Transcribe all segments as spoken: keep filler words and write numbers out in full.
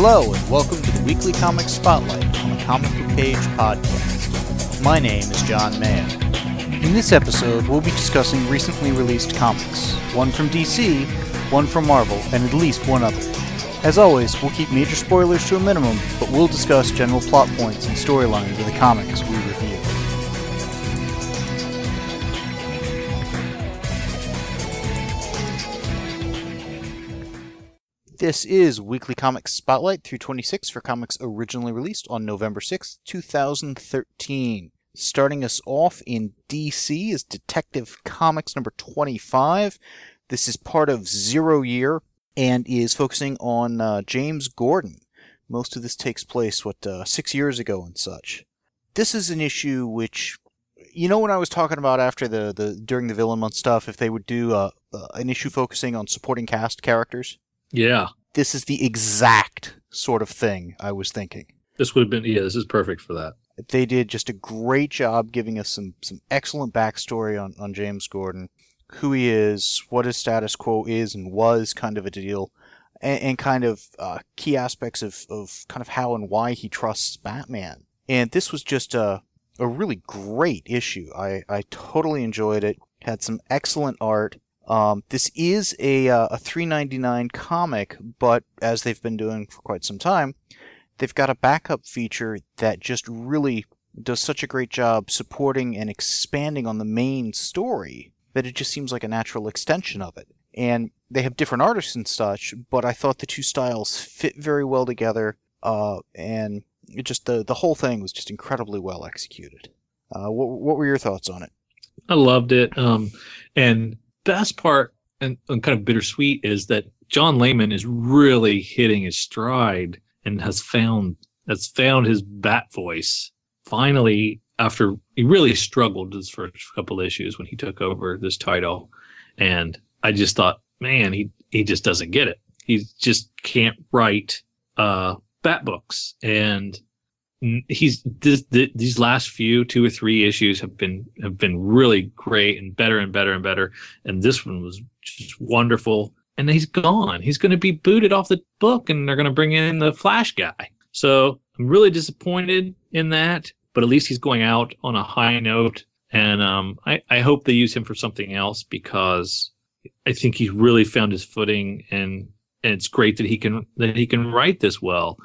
Hello, and welcome to the Weekly Comics Spotlight on the Comic Book Page podcast. My name is John Mayer. In this episode, we'll be discussing recently released comics, one from D C, one from Marvel, and at least one other. As always, we'll keep major spoilers to a minimum, but we'll discuss general plot points and storylines of the comics we review. This is Weekly Comics Spotlight through twenty-six for comics originally released on November sixth, two thousand thirteen. Starting us off in D C is Detective Comics number twenty-five. This is part of Zero Year and is focusing on uh, James Gordon. Most of this takes place, what, uh, six years ago and such. This is an issue which, you know, when I was talking about after the, the during the Villain Month stuff, if they would do uh, uh, an issue focusing on supporting cast characters? Yeah. This is the exact sort of thing I was thinking. This would have been, yeah, this is perfect for that. They did just a great job giving us some, some excellent backstory on, on James Gordon, who he is, what his status quo is and was kind of a deal, and, and kind of uh, key aspects of, of kind of how and why he trusts Batman. And this was just a, a really great issue. I, I totally enjoyed it. Had some excellent art. Um, this is a uh, a three ninety-nine comic, but as they've been doing for quite some time, they've got a backup feature that just really does such a great job supporting and expanding on the main story that it just seems like a natural extension of it. And they have different artists and such, but I thought the two styles fit very well together, uh, and it just the, the whole thing was just incredibly well executed. Uh, what, what were your thoughts on it? I loved it. Um, and best part, and, and kind of bittersweet, is that John Layman is really hitting his stride and has found has found his bat voice finally, after he really struggled his first couple issues when he took over this title. And I just thought, man, he he just doesn't get it. He just can't write uh bat books. And he's this, these last few two or three issues have been have been really great and better and better and better, and this one was just wonderful. And he's gone. He's going to be booted off the book, and they're going to bring in the Flash guy. So I'm really disappointed in that, but at least he's going out on a high note, and um I, I hope they use him for something else, because I think he's really found his footing, and, and it's great that he can that he can write this well,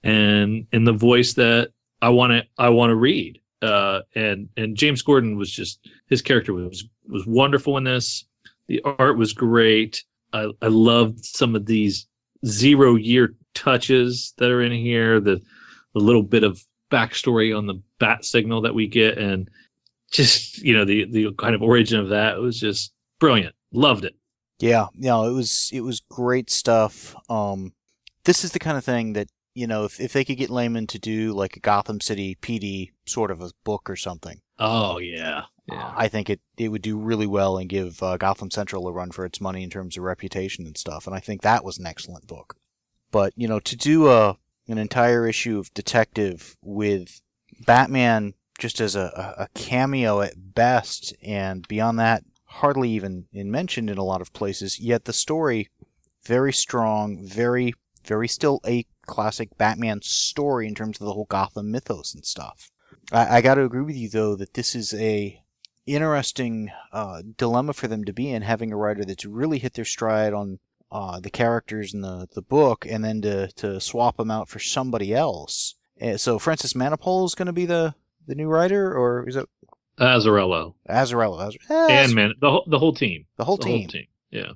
and in the voice that I want to I want to read. Uh, and and James Gordon was just, his character was was wonderful in this. The art was great. I I loved some of these zero year touches that are in here. The the little bit of backstory on the bat signal that we get, and just, you know, the the kind of origin of that was just brilliant. Loved it. Yeah, yeah, it was it was great stuff. Um, this is the kind of thing that, you know, if if they could get Layman to do like a Gotham City P D sort of a book or something. Oh yeah, yeah. I think it, it would do really well and give uh, Gotham Central a run for its money in terms of reputation and stuff. And I think that was an excellent book. But, you know, to do a an entire issue of Detective with Batman just as a, a cameo at best, and beyond that, hardly even in mentioned in a lot of places, yet the story very strong, very, very still a classic Batman story in terms of the whole Gotham mythos and stuff. I, I got to agree with you, though, that this is a interesting uh, dilemma for them to be in, having a writer that's really hit their stride on uh, the characters in the, the book, and then to, to swap them out for somebody else. Uh, so Francis Manapul is going to be the, the new writer, or is it Azzarello? Azzarello. Azz- eh, and Man, the whole the whole team. The whole the team. Whole team. Yeah.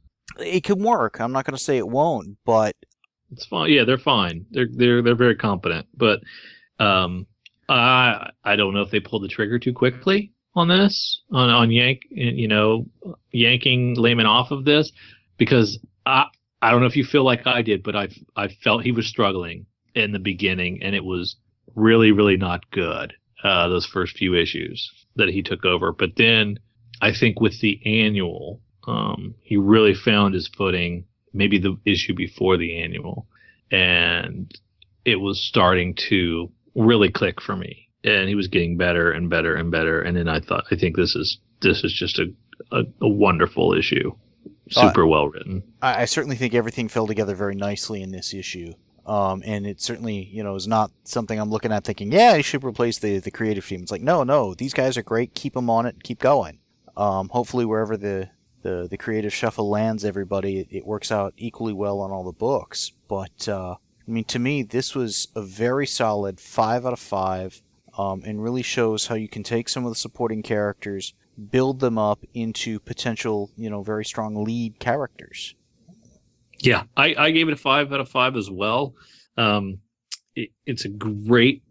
It can work. I'm not going to say it won't, but it's fine. Yeah, they're fine. They're they're they're very competent. But um, I I don't know if they pulled the trigger too quickly on this, on on yank you know yanking Layman off of this, because I I don't know if you feel like I did, but I I felt he was struggling in the beginning, and it was really really not good. Uh, those first few issues that he took over, but then I think with the annual, um, he really found his footing. Maybe the issue before the annual, and it was starting to really click for me, and he was getting better and better and better. And then I thought, I think this is this is just a a, a wonderful issue, super uh, well written. I, I certainly think everything fell together very nicely in this issue. Um, and it certainly, you know, is not something I'm looking at thinking, yeah, I should replace the, the creative team. It's like, no, no, these guys are great. Keep them on it. Keep going. Um, hopefully wherever the, the, the creative shuffle lands everybody, it, it works out equally well on all the books. But, uh, I mean, to me, this was a very solid five out of five, um, and really shows how you can take some of the supporting characters, build them up into potential, you know, very strong lead characters. Yeah, I, I gave it a five out of five as well. Um, it, it's a great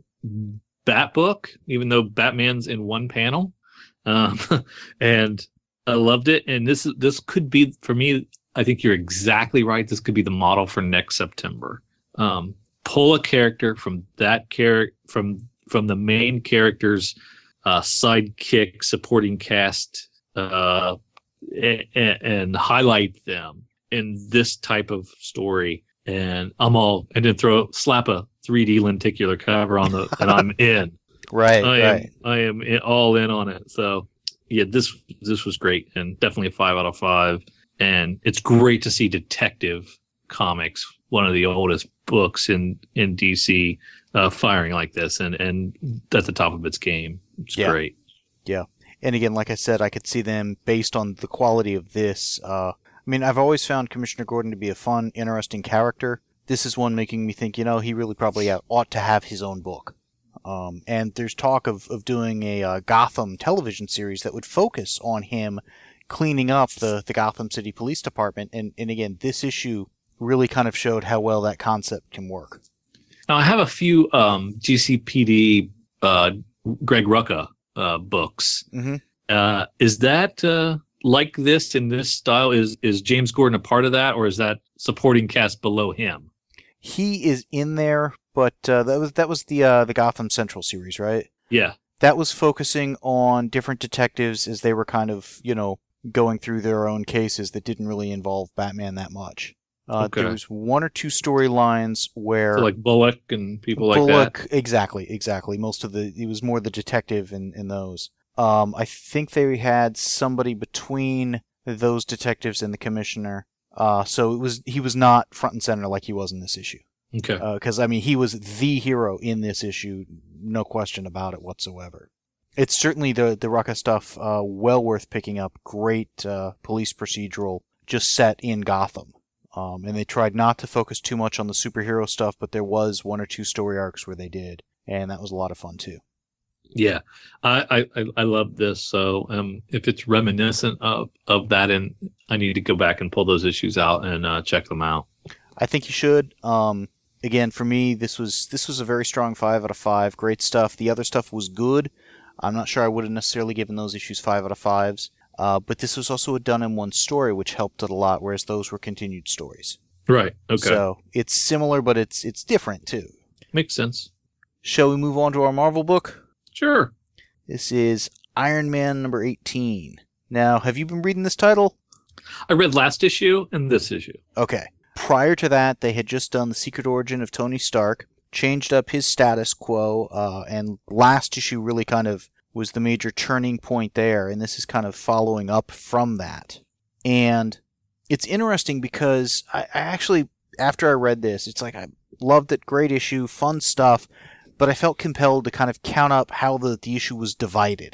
Bat book, even though Batman's in one panel, um, and I loved it. And this this could be, for me, I think you're exactly right. This could be the model for next September. Um, pull a character from that character from from the main character's uh, sidekick supporting cast, uh, and, and highlight them in this type of story, and I'm all, and then throw slap a three D lenticular cover on the, and I'm in. Right, I right. am, I am in, all in on it. So yeah, this this was great, and definitely a five out of five. And it's great to see Detective Comics, one of the oldest books in in D C, uh, firing like this, and and at the top of its game. It's Yeah. great. Yeah. And again, like I said, I could see them, based on the quality of this, uh, I mean, I've always found Commissioner Gordon to be a fun, interesting character. This is one making me think, you know, he really probably ought to have his own book. Um, and there's talk of, of doing a uh, Gotham television series that would focus on him cleaning up the, the Gotham City Police Department. And, and again, this issue really kind of showed how well that concept can work. Now, I have a few um, G C P D uh, Greg Rucka uh, books. Mm-hmm. Uh, is that uh, like this in this style? Is is James Gordon a part of that, or is that supporting cast below him? He is in there, but uh, that was that was the uh, the Gotham Central series, right? Yeah. That was focusing on different detectives as they were kind of, you know, going through their own cases that didn't really involve Batman that much. Uh, Okay. There was one or two storylines where So like Bullock and people like Bullock, that. exactly, exactly. Most of the it was more the detective in, in those. Um, I think they had somebody between those detectives and the commissioner. Uh, so it was he was not front and center like he was in this issue. Okay. Because, uh, I mean, he was the hero in this issue, no question about it whatsoever. It's certainly the, the Rucka stuff uh, well worth picking up. Great uh, police procedural, just set in Gotham. Um, and they tried not to focus too much on the superhero stuff, but there was one or two story arcs where they did, and that was a lot of fun, too. Yeah, I I, I love this. So um, if it's reminiscent of, of that, and I need to go back and pull those issues out and uh, check them out. I think you should. Um, again, for me, this was this was a very strong five out of five. Great stuff. The other stuff was good. I'm not sure I would have necessarily given those issues five out of fives. Uh, but this was also a done-in-one story, which helped it a lot, whereas those were continued stories. Right. Okay. So it's similar, but it's it's different, too. Makes sense. Shall we move on to our Marvel book? Sure. This is Iron Man number eighteen. Now, have you been reading this title? I read last issue and this issue. Okay. Prior to that, they had just done The Secret Origin of Tony Stark, changed up his status quo, uh, and last issue really kind of was the major turning point there, and this is kind of following up from that. And it's interesting because I, I actually, after I read this, it's like I loved it, great issue, fun stuff, but I felt compelled to kind of count up how the, the issue was divided.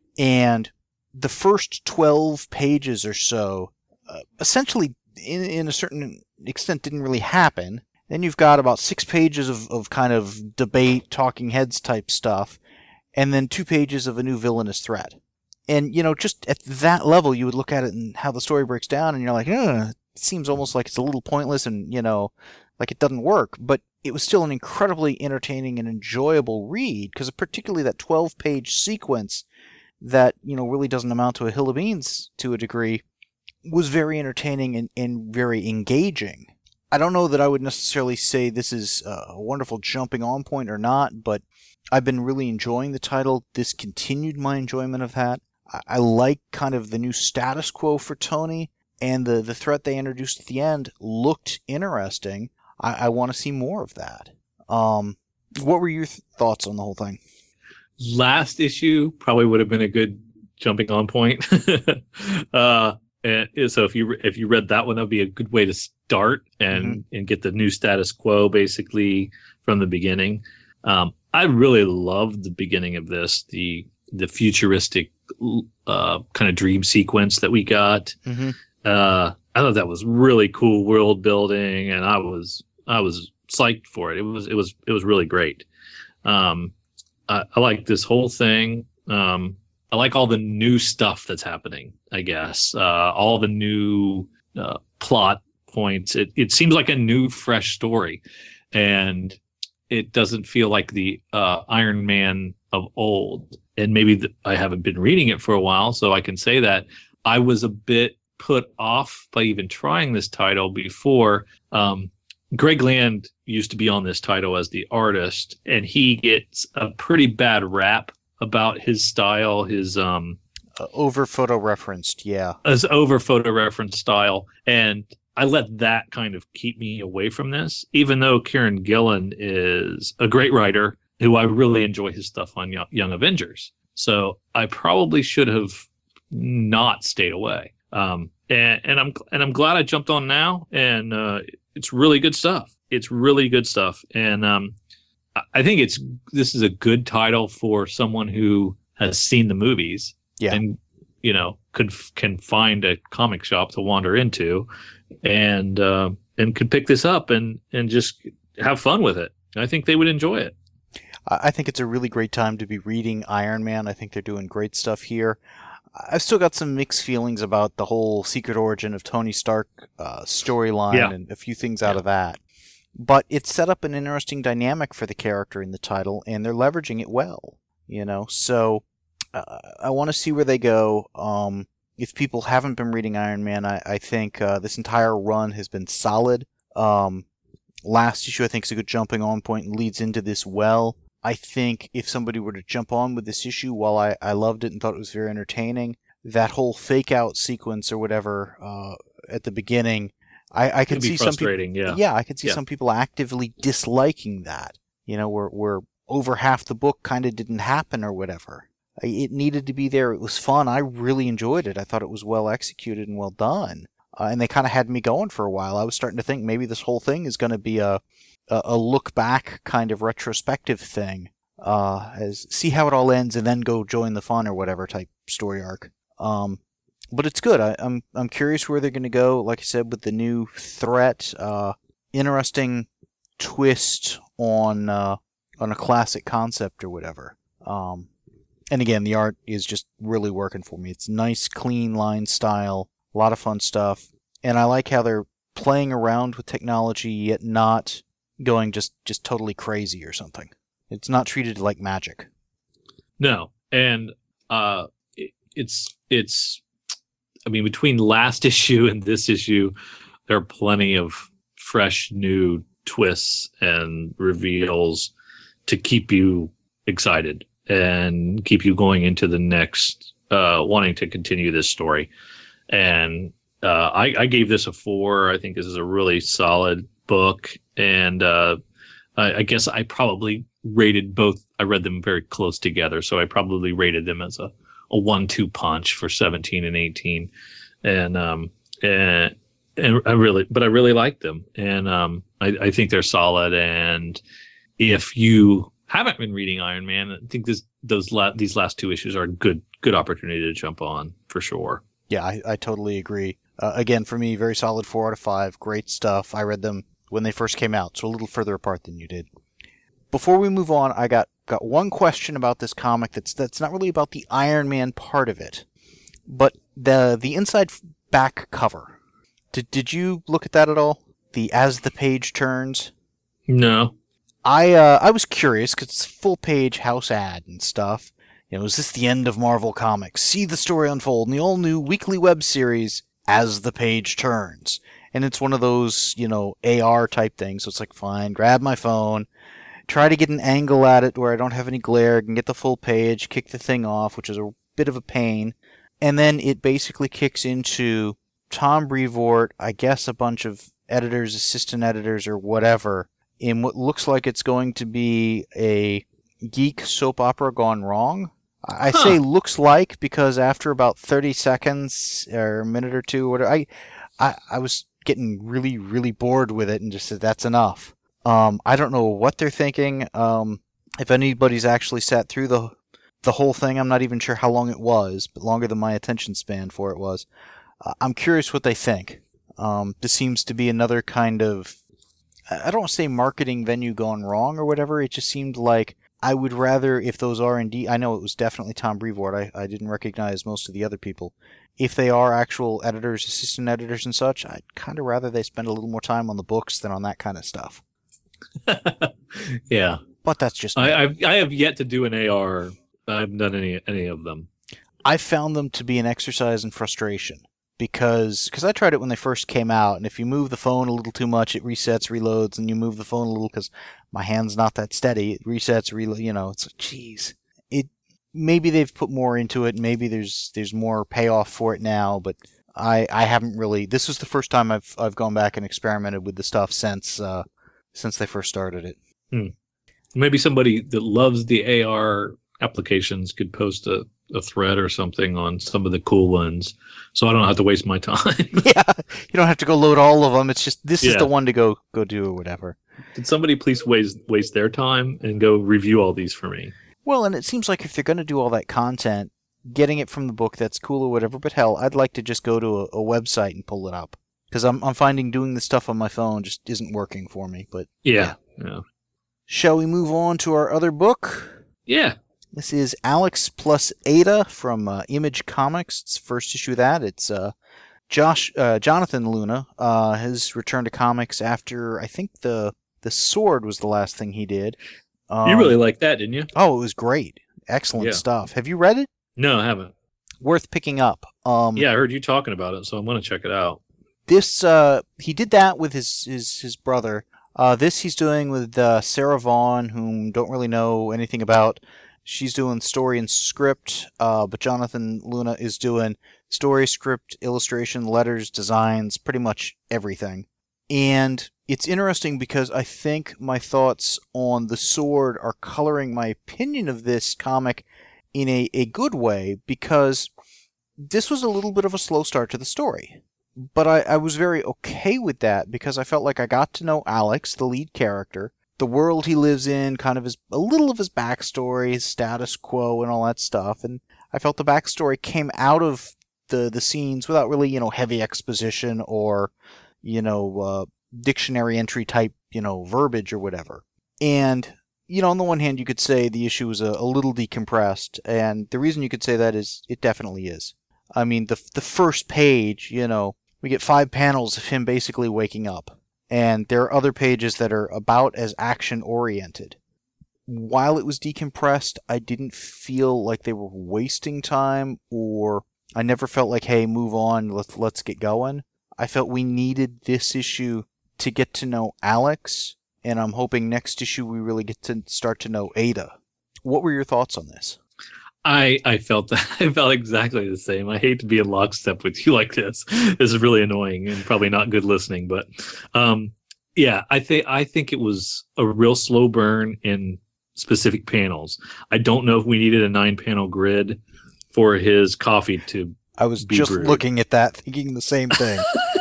And the first twelve pages or so, uh, essentially, in, in a certain extent, didn't really happen. Then you've got about six pages of, of kind of debate, talking heads type stuff, and then two pages of a new villainous threat. And, you know, just at that level, you would look at it and how the story breaks down, and you're like, Ugh, it seems almost like it's a little pointless and, you know, like it doesn't work. But it was still an incredibly entertaining and enjoyable read, because particularly that twelve-page sequence that, you know, really doesn't amount to a hill of beans to a degree, was very entertaining and, and very engaging. I don't know that I would necessarily say this is a wonderful jumping on point or not, but I've been really enjoying the title. This continued my enjoyment of that. I, I like kind of the new status quo for Tony, and the, the threat they introduced at the end looked interesting. I, I want to see more of that. Um, what were your th- thoughts on the whole thing? Last issue probably would have been a good jumping on point. uh, And so if you if you read that one, that would be a good way to start and mm-hmm. and get the new status quo basically from the beginning. Um, I really loved the beginning of this, the the futuristic uh, kind of dream sequence that we got. Mm-hmm. Uh, I thought that was really cool world building, and I was I was psyched for it. It was it was it was really great. Um, I, I like this whole thing. Um, I like all the new stuff that's happening, I guess. Uh, all the new uh, plot points. It, it seems like a new, fresh story. And it doesn't feel like the uh, Iron Man of old. And maybe the, I haven't been reading it for a while, so I can say that I was a bit put off by even trying this title before. Um, Greg Land used to be on this title as the artist, and he gets a pretty bad rap about his style, his um uh, over photo referenced, yeah, as over photo referenced style, and I let that kind of keep me away from this. Even though Kieran Gillen is a great writer, who I really enjoy his stuff on Young, Young Avengers, so I probably should have not stayed away. Um, and, and I'm and I'm glad I jumped on now, and uh, it's really good stuff. It's really good stuff, and um. I think it's this is a good title for someone who has seen the movies, yeah. and you know could can find a comic shop to wander into, and uh, and could pick this up and and just have fun with it. I think they would enjoy it. I think it's a really great time to be reading Iron Man. I think they're doing great stuff here. I've still got some mixed feelings about the whole secret origin of Tony Stark uh, storyline yeah. and a few things out yeah. of that. But it's set up an interesting dynamic for the character in the title, and they're leveraging it well, you know. So uh, I want to see where they go. Um, if people haven't been reading Iron Man, I, I think uh, this entire run has been solid. Um, last issue, I think, is a good jumping on point and leads into this well. I think if somebody were to jump on with this issue, while I, I loved it and thought it was very entertaining, that whole fake-out sequence or whatever uh, at the beginning, I, I can see some people. Yeah, yeah, I can see yeah. some people actively disliking that. You know, where where over half the book kind of didn't happen or whatever. It needed to be there. It was fun. I really enjoyed it. I thought it was well executed and well done. Uh, and they kind of had me going for a while. I was starting to think maybe this whole thing is going to be a, a a look back kind of retrospective thing. Uh, as see how it all ends and then go join the fun or whatever type story arc. Um. But it's good. I, I'm I'm curious where they're going to go. Like I said, with the new threat, uh, interesting twist on uh, on a classic concept or whatever. Um, and again, the art is just really working for me. It's nice, clean line style, a lot of fun stuff, and I like how they're playing around with technology yet not going just, just totally crazy or something. It's not treated like magic. No, and uh, it, it's it's. I mean, between last issue and this issue, there are plenty of fresh new twists and reveals to keep you excited and keep you going into the next, uh, wanting to continue this story. And uh, I, I gave this a four. I think this is a really solid book. And uh, I, I guess I probably rated both. I read them very close together, so I probably rated them as a a one two punch for seventeen and eighteen. And, um, and, and I really, but I really like them. And, um, I, I think they're solid. And if you haven't been reading Iron Man, I think this, those, la- these last two issues are a good, good opportunity to jump on for sure. Yeah, I, I totally agree. Uh, again, for me, very solid four out of five. Great stuff. I read them when they first came out, so a little further apart than you did. Before we move on, I got, got one question about this comic that's that's not really about the Iron Man part of it, but the the inside back cover. Did did you look at that at all? The As the Page Turns? No. I uh, I was curious because it's a full page house ad and stuff. You know, is this the end of Marvel Comics? See the story unfold in the all new weekly web series As the Page Turns. And it's one of those, you know, A R type things. So it's like, fine, grab my phone, try to get an angle at it where I don't have any glare, can get the full page, kick the thing off, which is a bit of a pain. And then it basically kicks into Tom Brevoort, I guess a bunch of editors, assistant editors, or whatever, in what looks like it's going to be a geek soap opera gone wrong. I I Huh. say looks like because after about thirty seconds or a minute or two, whatever, I, I, I was getting really, really bored with it and just said, that's enough. Um, I don't know what they're thinking. Um, if anybody's actually sat through the the whole thing, I'm not even sure how long it was, but longer than my attention span for it was. Uh, I'm curious what they think. Um, this seems to be another kind of, I don't want to say marketing venue gone wrong or whatever. It just seemed like I would rather, if those R and D, I know it was definitely Tom Brevoort. I, I didn't recognize most of the other people. If they are actual editors, assistant editors, and such, I'd kind of rather they spend a little more time on the books than on that kind of stuff. Yeah. But that's just me. I, I've I have yet to do an A R. I haven't done any any of them. I found them to be an exercise in frustration because cause I tried it when they first came out, and if you move the phone a little too much, it resets, reloads, and you move the phone a little because my hand's not that steady, it resets, reload. You know, it's like, geez. It maybe they've put more into it, maybe there's there's more payoff for it now, but I I haven't really. This was the first time I've I've gone back and experimented with the stuff since uh, since they first started it. Hmm. Maybe somebody that loves the A R applications could post a, a thread or something on some of the cool ones, so I don't have to waste my time. Yeah, you don't have to go load all of them. It's just this is Yeah. the one to go go do or whatever. Did somebody please waste waste their time and go review all these for me? Well, and it seems like if they're going to do all that content, getting it from the book, that's cool or whatever. But hell, I'd like to just go to a, a website and pull it up because I'm I'm finding doing this stuff on my phone just isn't working for me. But Yeah, yeah, shall we move on to our other book? yeah. This is Alex plus Ada from uh, Image Comics. It's the first issue of that. It's uh, Josh uh, Jonathan Luna uh, has returned to comics after I think the the Sword was the last thing he did. Um, You really liked that, didn't you? Oh, it was great. Excellent Yeah. stuff. Have you read it? No, I haven't. Worth picking up. Um, Yeah, I heard you talking about it, so I'm going to check it out. This uh, he did that with his his, his brother. Uh, this he's doing with uh, Sarah Vaughn, whom don't really know anything about. She's doing story and script, uh, but Jonathan Luna is doing story, script, illustration, letters, designs, pretty much everything. And it's interesting because I think my thoughts on The Sword are coloring my opinion of this comic in a, a good way, because this was a little bit of a slow start to the story. But I, I was very okay with that because I felt like I got to know Alex, the lead character, the world he lives in, kind of his a little of his backstory, his status quo, and all that stuff. And I felt the backstory came out of the the scenes without really, you know, heavy exposition or, you know, uh, dictionary entry type, you know, verbiage or whatever. And, you know, on the one hand, you could say the issue is a, a little decompressed, and the reason you could say that is it definitely is. I mean, the the first page, you know, we get five panels of him basically waking up. And there are other pages that are about as action-oriented. While it was decompressed, I didn't feel like they were wasting time, or I never felt like, hey, move on, let's, let's get going. I felt we needed this issue to get to know Alex, and I'm hoping next issue we really get to start to know Ada. What were your thoughts on this? I I felt that I felt exactly the same. I hate to be in lockstep with you like this. This is really annoying and probably not good listening. But um, yeah, I think I think it was a real slow burn in specific panels. I don't know if we needed a nine-panel grid for his coffee to. I was be just brewed. looking at that, thinking the same thing.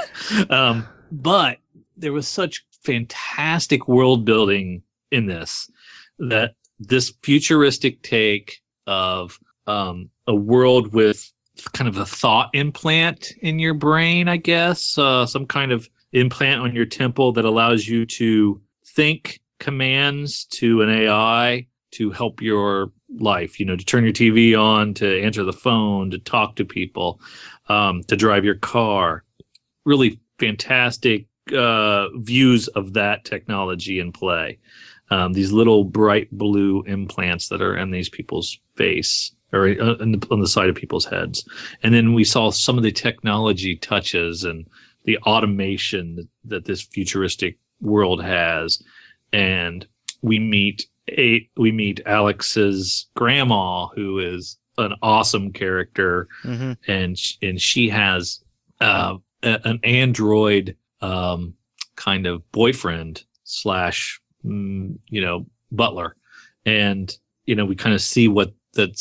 um, but there was such fantastic world building in this that this futuristic take of um, a world with kind of a thought implant in your brain, I guess, uh, some kind of implant on your temple that allows you to think commands to an A I to help your life, you know, to turn your T V on, to answer the phone, to talk to people, um, to drive your car. Really fantastic uh, views of that technology in play. Um, these little bright blue implants that are in these people's face or on the, on the side of people's heads. And then we saw some of the technology touches and the automation that, that this futuristic world has. And we meet a, we meet Alex's grandma, who is an awesome character. Mm-hmm. And, sh- and she has uh, a, an android um, kind of boyfriend slash Mm, you know, butler. And, you know, we kind of see what that's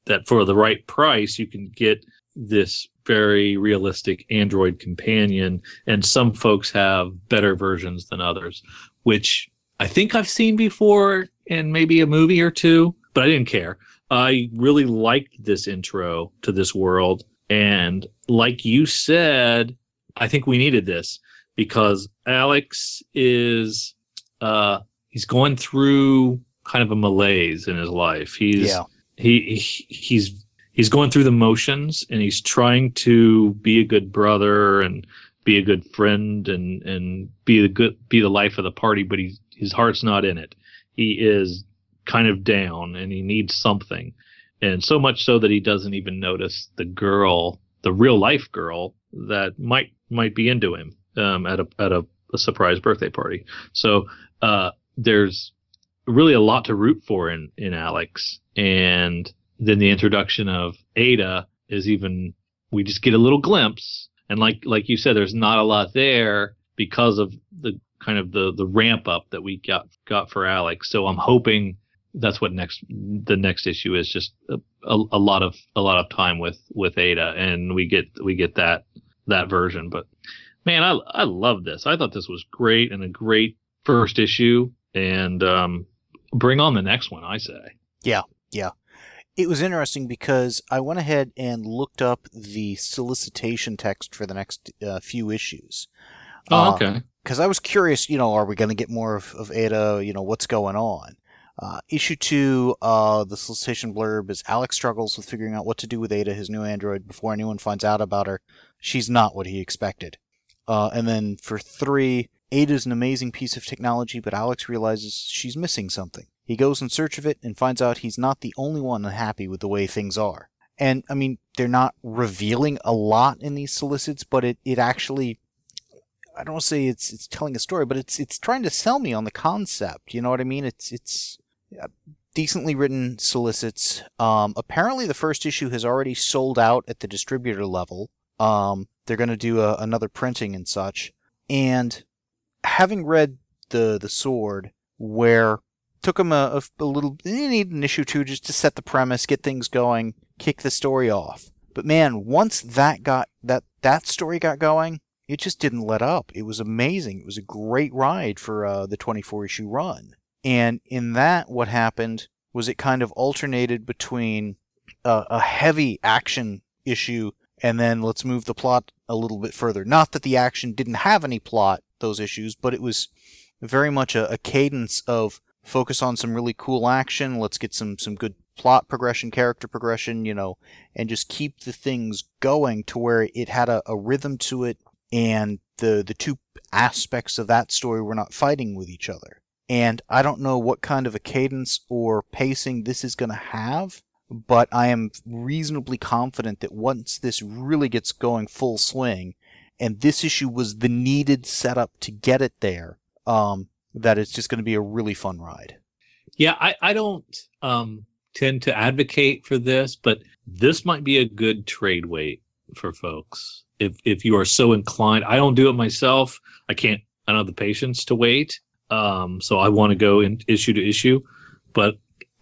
that for the right price, you can get this very realistic Android companion, and some folks have better versions than others, which I think I've seen before in maybe a movie or two, but I didn't care. I really liked this intro to this world, and like you said, I think we needed this because Alex is uh, he's going through kind of a malaise in his life. He's Yeah. he, he he's he's going through the motions, and he's trying to be a good brother and be a good friend and and be the good be the life of the party, but he's his heart's not in it. He is kind of down, and he needs something, and so much so that he doesn't even notice the girl, the real life girl that might might be into him um, at a at a, a surprise birthday party. So uh, there's really a lot to root for in in Alex, and then the introduction of Ada is even, we just get a little glimpse, and like like you said, there's not a lot there because of the kind of the the ramp up that we got got for Alex. So I'm hoping that's what next the next issue is, just a, a, a lot of a lot of time with with Ada, and we get we get that that version. But man, I I love this. I thought this was great and a great first issue, and um, bring on the next one, I say. Yeah, yeah. It was interesting because I went ahead and looked up the solicitation text for the next uh, few issues. Oh, okay. Because uh, I was curious, you know, are we going to get more of, of Ada? You know, what's going on? Uh, issue two, uh, the solicitation blurb is Alex struggles with figuring out what to do with Ada, his new android, before anyone finds out about her. She's not what he expected. Uh, and then for three, Ada's an amazing piece of technology, but Alex realizes she's missing something. He goes in search of it and finds out he's not the only one unhappy with the way things are. And, I mean, they're not revealing a lot in these solicits, but it, it actually, I don't want to say it's it's telling a story, but it's it's trying to sell me on the concept. You know what I mean? It's it's decently written solicits. Um, apparently, the first issue has already sold out at the distributor level. Um, they're going to do a, another printing and such. And having read the the Sword, where took them a, a, a little, they need an issue or two just to set the premise, get things going, kick the story off. But man, once that got that that story got going, it just didn't let up. It was amazing. It was a great ride for uh, the twenty-four issue run. And in that, what happened was it kind of alternated between uh, a heavy action issue and then let's move the plot a little bit further. Not that the action didn't have any plot, those issues, but it was very much a, a cadence of focus on some really cool action, let's get some, some good plot progression, character progression, you know, and just keep the things going to where it had a, a rhythm to it, and the the two aspects of that story were not fighting with each other. And I don't know what kind of a cadence or pacing this is going to have, but I am reasonably confident that once this really gets going full swing, and this issue was the needed setup to get it there, um, that it's just going to be a really fun ride. Yeah, I, I don't um, tend to advocate for this, but this might be a good trade weight for folks. If if you are so inclined, I don't do it myself. I can't, I don't have the patience to wait. Um, so I want to go in issue to issue. But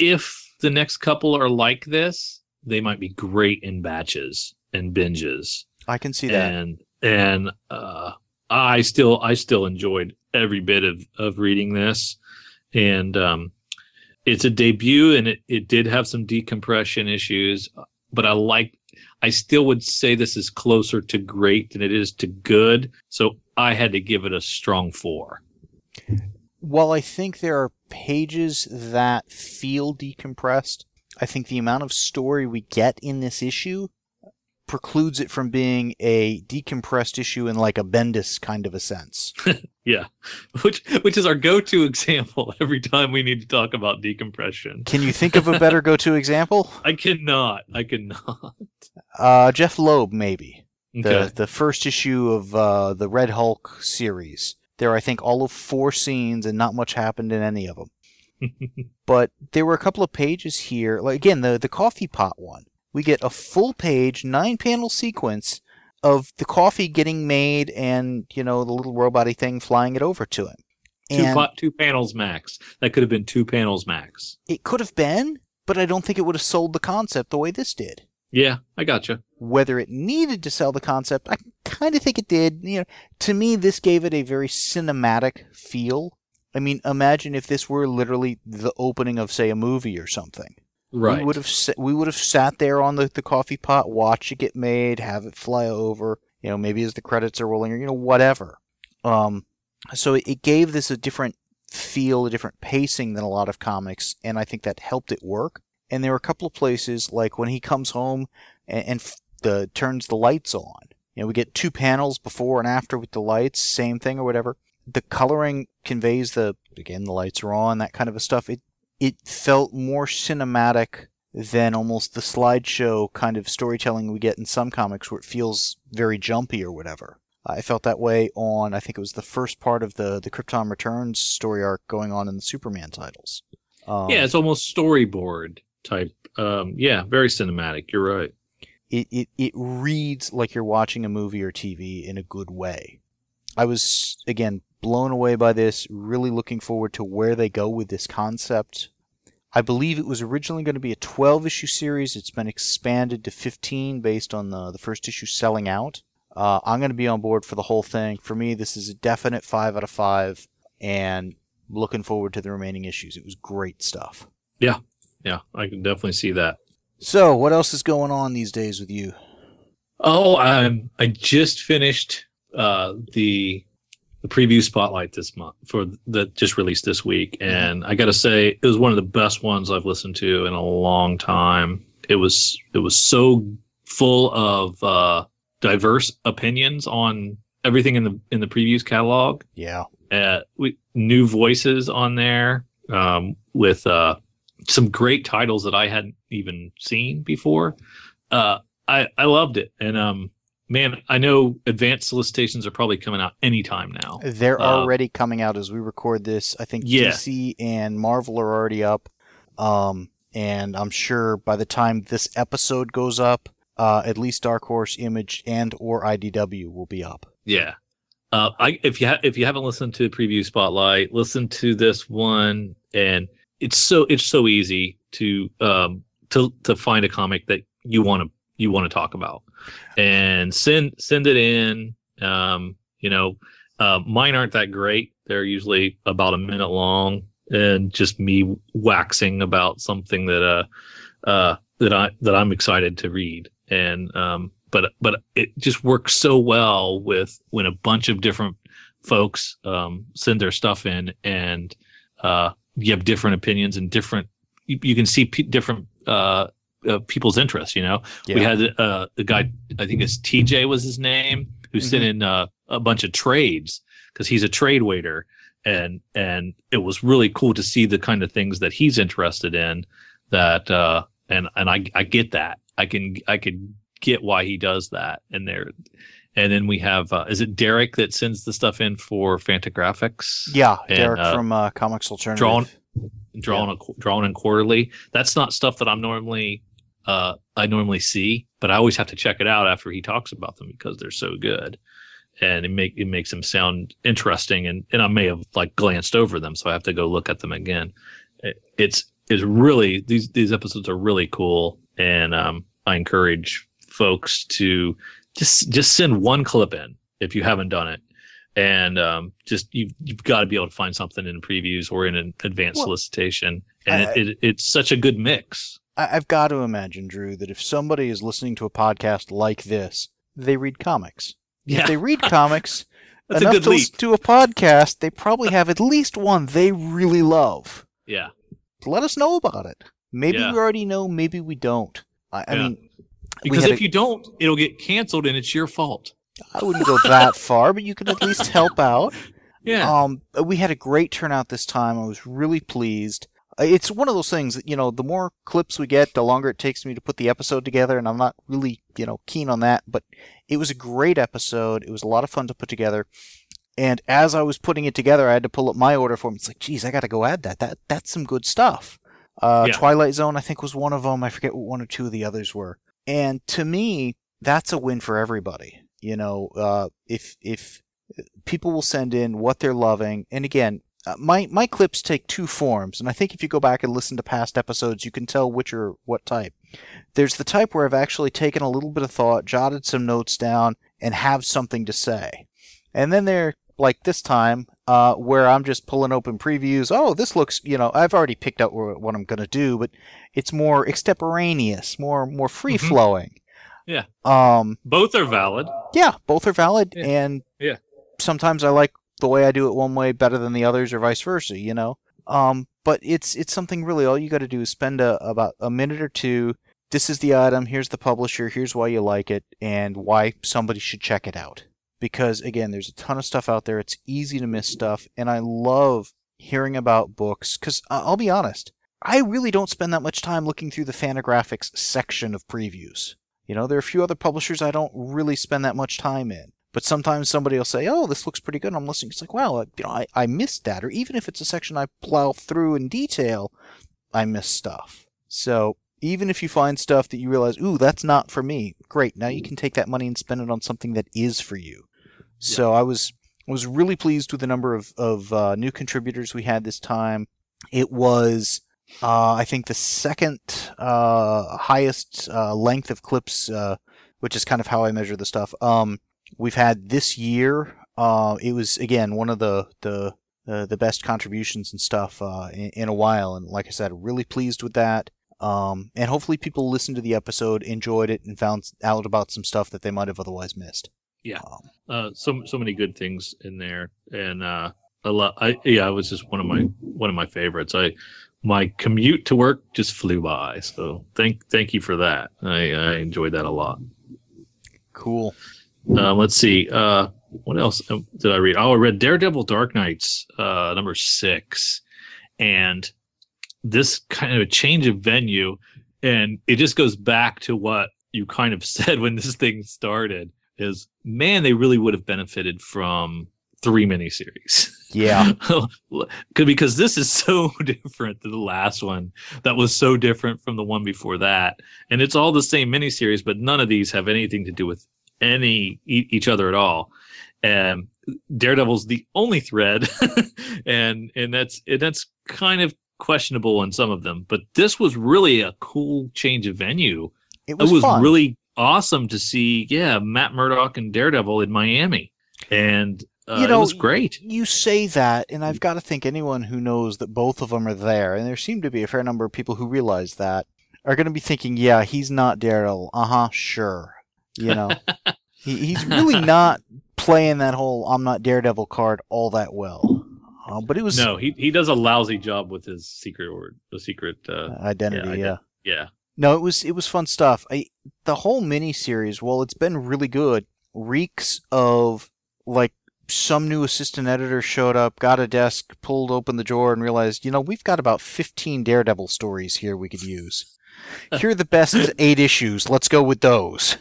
if the next couple are like this, they might be great in batches and binges. I can see that. And and uh, I still I still enjoyed every bit of, of reading this. And um, it's a debut, and it, it did have some decompression issues, but I like I still would say this is closer to great than it is to good. So I had to give it a strong four. While I think there are pages that feel decompressed, I think the amount of story we get in this issue precludes it from being a decompressed issue in like a Bendis kind of a sense. Yeah, which which is our go-to example every time we need to talk about decompression. Can you think of a better go-to example? I cannot. I cannot. Uh, Jeff Loeb, maybe. The Okay. the first issue of uh, the Red Hulk series. There are, I think, all of four scenes, and not much happened in any of them. But there were a couple of pages here. Like again, the the coffee pot one. We get a full page, nine panel sequence of the coffee getting made, and you know the little robot-y thing flying it over to him. Two, And pa- two panels max. That could have been two panels max. it could have been, but I don't think it would have sold the concept the way this did. Yeah, I gotcha. Whether it needed to sell the concept, I kind of think it did. You know, to me, this gave it a very cinematic feel. I mean, imagine if this were literally the opening of, say, a movie or something. Right. We would have we would have sat there on the, the coffee pot, watch it get made, have it fly over. You know, maybe as the credits are rolling, or you know, whatever. Um, so it, it gave this a different feel, a different pacing than a lot of comics, and I think that helped it work. And there were a couple of places, like when he comes home and, and f- the turns the lights on. You know, we get two panels before and after with the lights, same thing or whatever. The coloring conveys the, again, the lights are on, that kind of a stuff. It it felt more cinematic than almost the slideshow kind of storytelling we get in some comics where it feels very jumpy or whatever. I felt that way on, I think it was the first part of the, the Krypton Returns story arc going on in the Superman titles. Um, yeah, it's almost storyboard type. Um, yeah, very cinematic. You're right. It, it it reads like you're watching a movie or T V in a good way. I was, again, blown away by this, really looking forward to where they go with this concept. I believe it was originally going to be a twelve-issue series. It's been expanded to fifteen based on the, the first issue selling out. Uh, I'm going to be on board for the whole thing. For me, this is a definite five out of five, and looking forward to the remaining issues. It was great stuff. Yeah, yeah, I can definitely see that. So, what else is going on these days with you? Oh, um, I just finished uh, the the preview spotlight this month for that just released this week, and I got to say it was one of the best ones I've listened to in a long time. It was it was so full of uh, diverse opinions on everything in the in the previews catalog. Yeah, uh, we, new voices on there um, with uh, some great titles that I hadn't even seen before. Uh, I I loved it, and um. Man, I know advanced solicitations are probably coming out anytime now. They're uh, already coming out as we record this. I think yeah. D C and Marvel are already up. Um, and I'm sure by the time this episode goes up, uh, at least Dark Horse, Image, and or I D W will be up. Yeah. Uh, I, if you ha- if you haven't listened to the preview spotlight, listen to this one, and it's so it's so easy to um to to find a comic that you want to you want to talk about. And send send it in. Um, you know, uh, mine aren't that great. They're usually about a minute long, and just me waxing about something that uh uh that I that I'm excited to read. And um, but but it just works so well with when a bunch of different folks um send their stuff in, and uh you have different opinions and different. You, you can see p- different uh. Uh, people's interests, you know. Yeah. We had uh, the guy, I think it's T J was his name, who mm-hmm. sent in uh, a bunch of trades because he's a trade waiter, and and it was really cool to see the kind of things that he's interested in. That uh, and and I I get that. I can I can get why he does that. And there, and then we have uh, is it Derek that sends the stuff in for Fantagraphics? Yeah, and, Derek uh, from uh, Comics Alternative. Drawn, drawn, yeah. a, drawn in quarterly. That's not stuff that I'm normally. Uh, I normally see, but I always have to check it out after he talks about them because they're so good, and it make it makes them sound interesting. And, and I may have like glanced over them, so I have to go look at them again. It, it's it's really these these episodes are really cool, and um, I encourage folks to just just send one clip in if you haven't done it, and um, just you you've got to be able to find something in previews or in an advanced well, solicitation, and I, it, it, it's such a good mix. I've got to imagine, Drew, that if somebody is listening to a podcast like this, they read comics. Yeah. If they read comics That's enough a good to leap. listen to a podcast, they probably have at least one they really love. Yeah. Let us know about it. Maybe yeah. we already know, maybe we don't. I, I yeah. mean, because if a, you don't, it'll get canceled and it's your fault. I wouldn't go that far, but you can at least help out. Yeah. Um, we had a great turnout this time. I was really pleased. It's one of those things that, you know, the more clips we get, the longer it takes me to put the episode together, and I'm not really, you know, keen on that, but it was a great episode. It was a lot of fun to put together, and as I was putting it together, I had to pull up my order form. It's like, geez, I got to go add that. That That's some good stuff. Uh, yeah. Twilight Zone, I think, was one of them. I forget what one or two of the others were. And to me, that's a win for everybody. You know, uh, if if people will send in what they're loving, and again, uh, my my clips take two forms, and I think if you go back and listen to past episodes, you can tell which are what type. There's the type where I've actually taken a little bit of thought, jotted some notes down, and have something to say. And then there, like this time, uh, where I'm just pulling open previews. Oh, this looks, you know, I've already picked out what I'm going to do, but it's more extemporaneous, more more free flowing. Mm-hmm. Yeah. Um, both are valid. Yeah, both are valid, yeah. and yeah. sometimes I like the way I do it one way better than the others, or vice versa. You know. Um, but it's it's something really. All you got to do is spend a, about a minute or two. This is the item, here's the publisher, here's why you like it, and why somebody should check it out. Because, again, there's a ton of stuff out there, it's easy to miss stuff, and I love hearing about books, because uh, I'll be honest, I really don't spend that much time looking through the Fantagraphics section of previews. You know, there are a few other publishers I don't really spend that much time in. But sometimes somebody will say, oh, this looks pretty good, and I'm listening, it's like, wow, you know, I, I missed that, or even if it's a section I plow through in detail, I miss stuff. So even if you find stuff that you realize, ooh, that's not for me, great. Now you can take that money and spend it on something that is for you. So yeah. I was was really pleased with the number of, of uh, new contributors we had this time. It was, uh, I think, the second uh, highest uh, length of clips, uh, which is kind of how I measure the stuff, um, we've had this year. Uh, it was, again, one of the the, uh, the best contributions and stuff uh, in, in a while. And like I said, really pleased with that. Um, and hopefully people listened to the episode, enjoyed it, and found out about some stuff that they might have otherwise missed. Yeah, um, uh, so so many good things in there, and uh, a lot. I yeah, it was just one of my one of my favorites. I my commute to work just flew by, so thank thank you for that. I, I enjoyed that a lot. Cool. Uh, let's see. Uh, what else did I read? Oh, I read Daredevil Dark Knights, uh, number six, and this kind of a change of venue, and it just goes back to what you kind of said when this thing started. Is, man, they really would have benefited from three miniseries. Yeah. Because this is so different than the last one that was so different from the one before that. And it's all the same miniseries, but none of these have anything to do with any e- each other at all. And Daredevil's the only thread, and and that's and that's kind of questionable in some of them. But this was really a cool change of venue. It was, it was fun. really awesome to see, yeah, Matt Murdock and Daredevil in Miami, and uh, you know, it was great. You say that, and I've got to think anyone who knows that both of them are there, and there seem to be a fair number of people who realize that, are going to be thinking, yeah, he's not Daredevil. Uh-huh, sure. You know, he, he's really not playing that whole I'm not Daredevil card all that well. Uh, but it was no, he he does a lousy job with his secret or the secret uh, identity. Yeah, yeah. yeah. No, it was it was fun stuff. I, the whole miniseries, while it's been really good, reeks of like some new assistant editor showed up, got a desk, pulled open the drawer, and realized, you know, we've got about fifteen Daredevil stories here we could use. Here are the best eight issues. Let's go with those.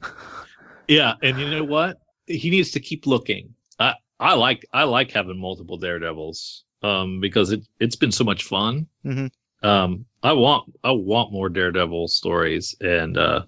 Yeah, and you know what? He needs to keep looking. I I like I like having multiple Daredevils um, because it it's been so much fun. Mm-hmm. Um, I want I want more Daredevil stories, and uh,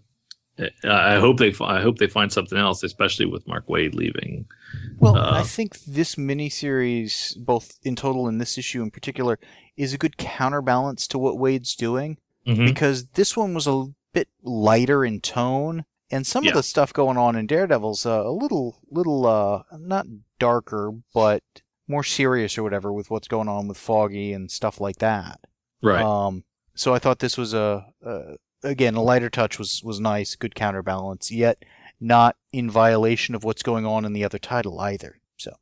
I hope they I hope they find something else, especially with Mark Waid leaving. Well, uh, I think this miniseries, both in total and this issue in particular, is a good counterbalance to what Waid's doing, mm-hmm. because this one was a bit lighter in tone, and some yeah. of the stuff going on in Daredevil's uh, a little little uh, not darker, but more serious or whatever with what's going on with Foggy and stuff like that. Right. Um, so I thought this was a, a again a lighter touch was was nice, good counterbalance, yet not in violation of what's going on in the other title either. So,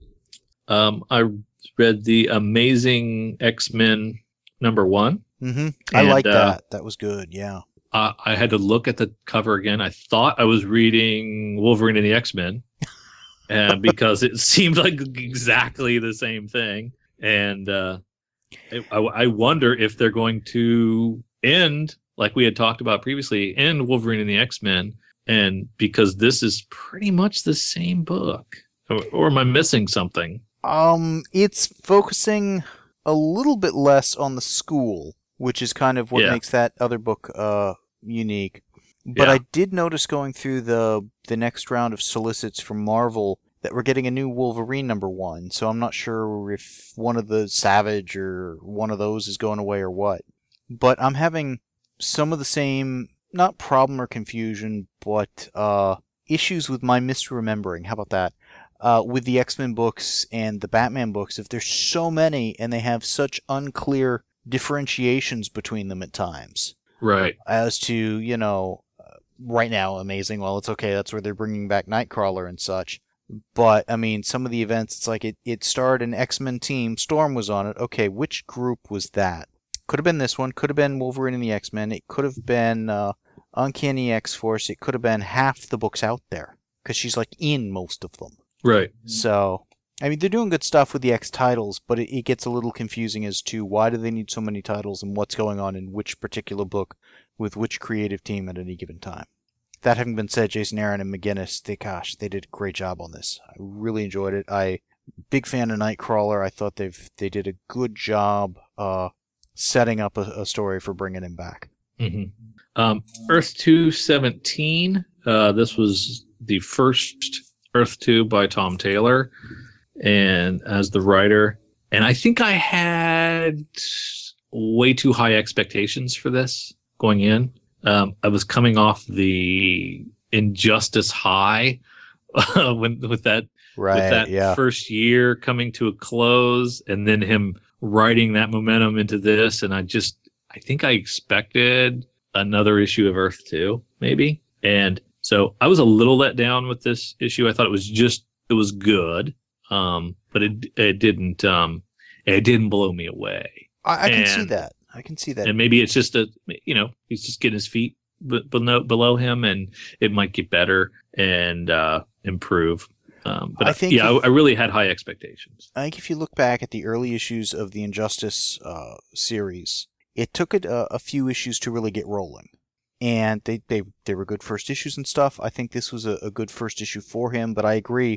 um, I read the Amazing X-Men number one. Mm-hmm. I like uh, that. That was good. Yeah. Uh, I had to look at the cover again. I thought I was reading Wolverine and the X-Men, uh, because it seemed like exactly the same thing, and. Uh, I, I wonder if they're going to end, like we had talked about previously, end Wolverine and the X-Men, and because this is pretty much the same book, or, or am I missing something? Um, it's focusing a little bit less on the school, which is kind of what yeah. makes that other book uh unique. But yeah. I did notice going through the the next round of solicits from Marvel that we're getting a new Wolverine number one, so I'm not sure if one of the Savage or one of those is going away or what. But I'm having some of the same, not problem or confusion, but uh, issues with my misremembering. How about that? Uh, with the X-Men books and the Batman books, if there's so many and they have such unclear differentiations between them at times. Right. As to, you know, uh, right now, Amazing, well, it's okay, that's where they're bringing back Nightcrawler and such. But, I mean, some of the events, it's like it, it starred an X-Men team, Storm was on it. Okay, which group was that? Could have been this one, could have been Wolverine and the X-Men, it could have been uh, Uncanny X-Force, it could have been half the books out there. Because she's, like, in most of them. Right. So, I mean, they're doing good stuff with the X titles, but it, it gets a little confusing as to why do they need so many titles and what's going on in which particular book with which creative team at any given time. That having been said, Jason Aaron and McGinnis, they, gosh, they did a great job on this. I really enjoyed it. I big fan of Nightcrawler. I thought they've they did a good job uh, setting up a, a story for bringing him back. Mm-hmm. Um, Earth two seventeen. Uh, this was the first Earth two by Tom Taylor, and as the writer. And I think I had way too high expectations for this going in. Um, I was coming off the Injustice high uh, when with that right, with that yeah. first year coming to a close, and then him riding that momentum into this. And I just I think I expected another issue of Earth two, maybe. And so I was a little let down with this issue. I thought it was just it was good, um, but it it didn't um, it didn't blow me away. I, I can and, see that. I can see that. And maybe it's just a, you know, he's just getting his feet b- below, below him, and it might get better and uh, improve. Um, but I I, think yeah, if, I, I really had high expectations. I think if you look back at the early issues of the Injustice uh, series, it took it a, a few issues to really get rolling. And they, they, they were good first issues and stuff. I think this was a, a good first issue for him, but I agree.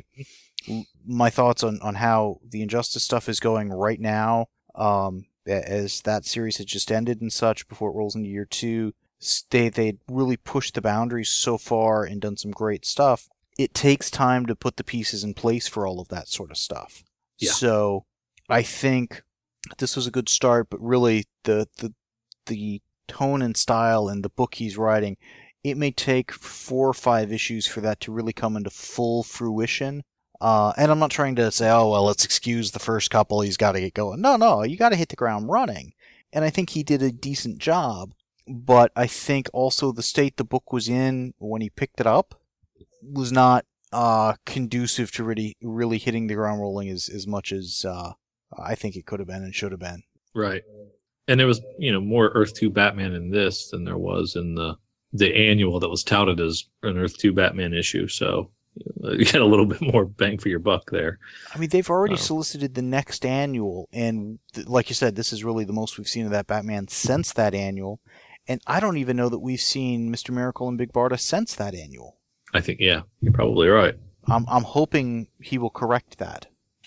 My thoughts on, on how the Injustice stuff is going right now, um, as that series had just ended and such before it rolls into year two, they they'd really pushed the boundaries so far and done some great stuff. It takes time to put the pieces in place for all of that sort of stuff. Yeah. So I think this was a good start, but really the the the tone and style and the book he's writing, it may take four or five issues for that to really come into full fruition. Uh, and I'm not trying to say, oh, well, let's excuse the first couple, he's got to get going. No, no, you got to hit the ground running. And I think he did a decent job, but I think also the state the book was in when he picked it up was not uh, conducive to really really hitting the ground rolling as, as much as uh, I think it could have been and should have been. Right. And there was, you know, more Earth two Batman in this than there was in the, the annual that was touted as an Earth two Batman issue, so you get a little bit more bang for your buck there. I mean, they've already um, solicited the next annual, and th- like you said, this is really the most we've seen of that Batman since that annual. And I don't even know that we've seen Mister Miracle and Big Barda since that annual. I think, yeah, you're probably right. I'm I'm hoping he will correct that.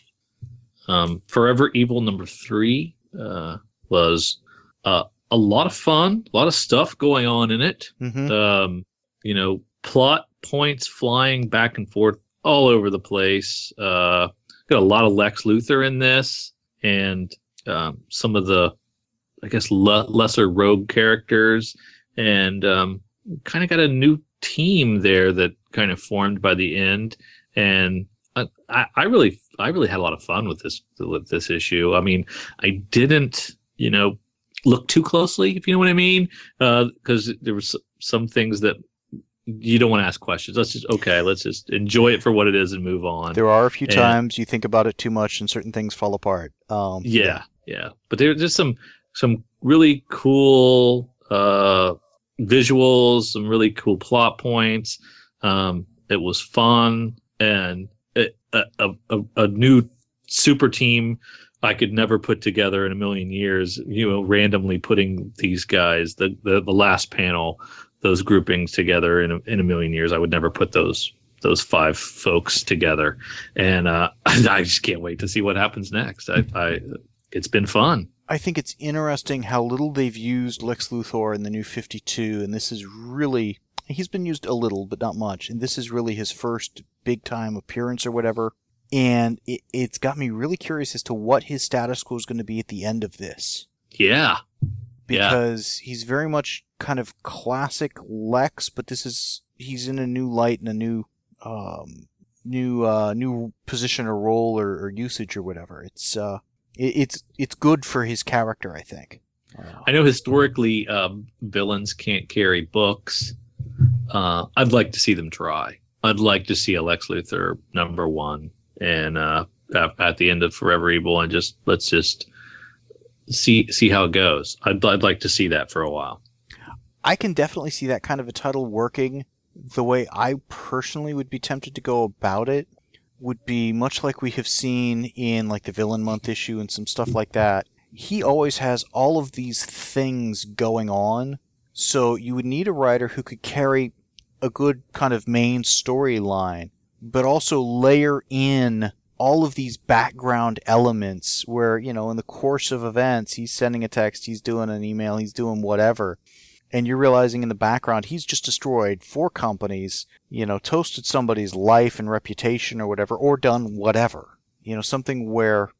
Um, Forever Evil number three uh, was uh, a lot of fun, a lot of stuff going on in it. Mm-hmm. Um, you know, plot points flying back and forth all over the place. Uh, got a lot of Lex Luthor in this, and um, some of the, I guess, le- lesser rogue characters, and um, kind of got a new team there that kind of formed by the end. And I, I really, I really had a lot of fun with this with this issue. I mean, I didn't, you know, look too closely, if you know what I mean, because uh, there were some things that you don't want to ask questions. Let's just, okay, let's just enjoy it for what it is and move on. There are a few and, times you think about it too much and certain things fall apart. Um, yeah, yeah, yeah. But there are just some some really cool uh, visuals, some really cool plot points. Um, it was fun, and it, a, a, a new super team I could never put together in a million years. You know, randomly putting these guys, the the, the last panel, those groupings together in a, in a million years. I would never put those those five folks together, and uh, I just can't wait to see what happens next. I, I it's been fun. I think it's interesting how little they've used Lex Luthor in the New fifty-two, and this is really, he's been used a little, but not much, and this is really his first big time appearance or whatever. And it, it's got me really curious as to what his status quo is going to be at the end of this. Yeah. Because yeah. he's very much kind of classic Lex, but this is he's in a new light and a new um, new uh, new position or role or, or usage or whatever. It's uh, it, it's it's good for his character, I think. Uh, I know historically um, villains can't carry books. Uh, I'd like to see them try. I'd like to see a Lex Luthor number one. And uh, at the end of Forever Evil, and just let's just see see how it goes. I'd I'd like to see that for a while. I can definitely see that kind of a title working. The way I personally would be tempted to go about it would be much like we have seen in like the Villain Month issue and some stuff like that. He always has all of these things going on, so you would need a writer who could carry a good kind of main storyline, but also layer in all of these background elements where, you know, in the course of events, he's sending a text, he's doing an email, he's doing whatever. And you're realizing in the background, he's just destroyed four companies, you know, toasted somebody's life and reputation or whatever, or done whatever. You know, something where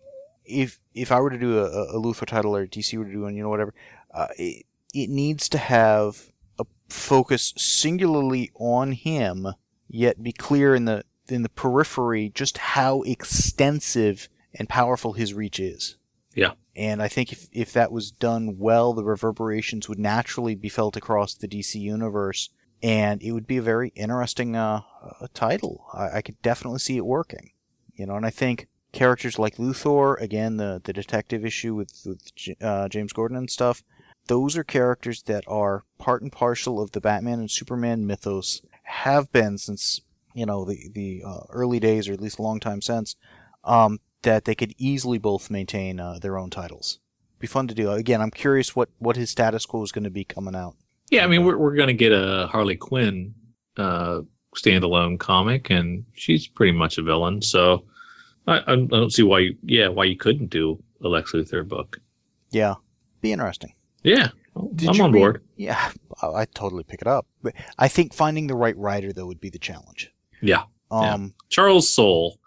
if if I were to do a, a Luthor title or D C were to do one, you know, whatever, uh, it, it needs to have a focus singularly on him, yet be clear in the in the periphery just how extensive and powerful his reach is. Yeah. And I think if, if that was done well, the reverberations would naturally be felt across the D C universe, and it would be a very interesting uh, uh, title. I, I could definitely see it working. You know, and I think characters like Luthor, again, the, the detective issue with, with uh, James Gordon and stuff, those are characters that are part and parcel of the Batman and Superman mythos, have been since, you know, the, the uh, early days, or at least a long time since, um, that they could easily both maintain uh, their own titles. Be fun to do. Again, I'm curious what, what his status quo is going to be coming out. Yeah, I mean, we're we're going to get a Harley Quinn uh, standalone comic, and she's pretty much a villain, so I, I don't see why you, yeah, why you couldn't do a Lex Luthor book. Yeah, be interesting. Yeah, Did I'm on read, board. Yeah, I'd totally pick it up. But I think finding the right writer, though, would be the challenge. Yeah. Um, yeah. Charles Soule.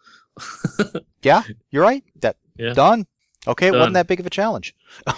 Yeah, you're right. That yeah. Done. Okay, it Done. wasn't that big of a challenge.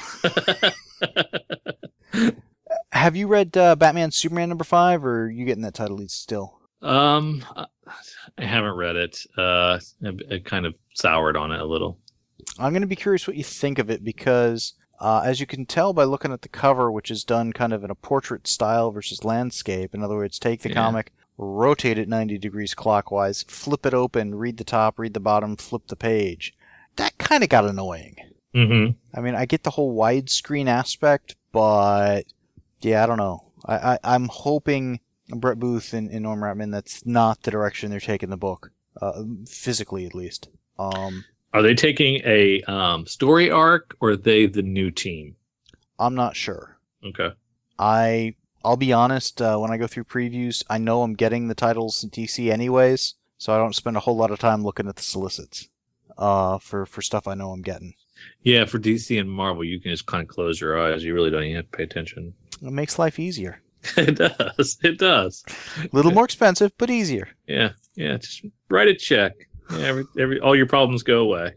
Have you read uh, Batman Superman number five, or are you getting that title still? Um, I haven't read it. Uh, I, I kind of soured on it a little. I'm going to be curious what you think of it, because uh, as you can tell by looking at the cover, which is done kind of in a portrait style versus landscape, in other words, take the yeah. comic, rotate it ninety degrees clockwise, flip it open, read the top, read the bottom, flip the page. That kind of got annoying. Mm-hmm. I mean, I get the whole widescreen aspect, but yeah, I don't know. I, I, I'm hoping Brett Booth and, and Norm Ratman, that's not the direction they're taking the book, uh, physically at least. Um, Are they taking a um, story arc, or are they the new team? I'm not sure. Okay. I, I'll be honest, uh, when I go through previews, I know I'm getting the titles in D C anyways, so I don't spend a whole lot of time looking at the solicits uh, for, for stuff I know I'm getting. Yeah, for D C and Marvel, you can just kind of close your eyes. You really don't even have to pay attention. It makes life easier. It does. It does. A little more expensive, but easier. Yeah, yeah. Just write a check. Yeah, every, every, all your problems go away.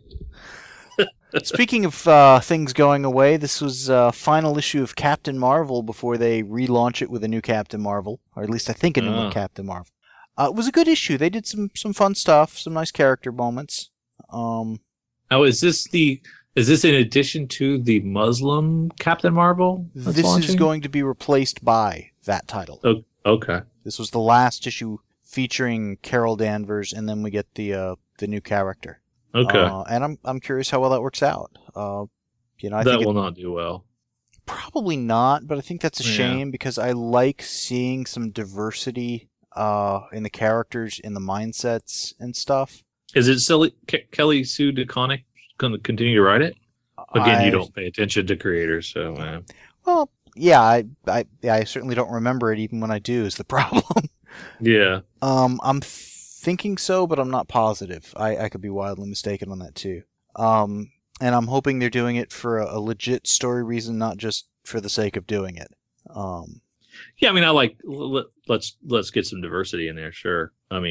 Speaking of uh, things going away, this was a uh, final issue of Captain Marvel before they relaunch it with a new Captain Marvel, or at least I think a new oh. Captain Marvel. Uh, it was a good issue. They did some, some fun stuff, some nice character moments. Um, now, is this the is this in addition to the Muslim Captain Marvel? This launching? is going to be replaced by that title. Oh, okay. This was the last issue featuring Carol Danvers, and then we get the uh, the new character. Okay. Uh, and I'm I'm curious how well that works out. Uh, you know, I that think will it, not do well. Probably not, but I think that's a Yeah. shame, because I like seeing some diversity uh, in the characters, in the mindsets and stuff. Is it silly, Ke- Kelly Sue DeConnick going to continue to write it? Again, I, you don't pay attention to creators, so. Uh, well, yeah, I, I I certainly don't remember it, even when I do. Is the problem? yeah. Um, I'm thinking so, but I'm not positive. I, I could be wildly mistaken on that too. Um, and I'm hoping they're doing it for a, a legit story reason, not just for the sake of doing it. Um, Yeah, I mean, I like let, let's let's get some diversity in there. Sure. I mean,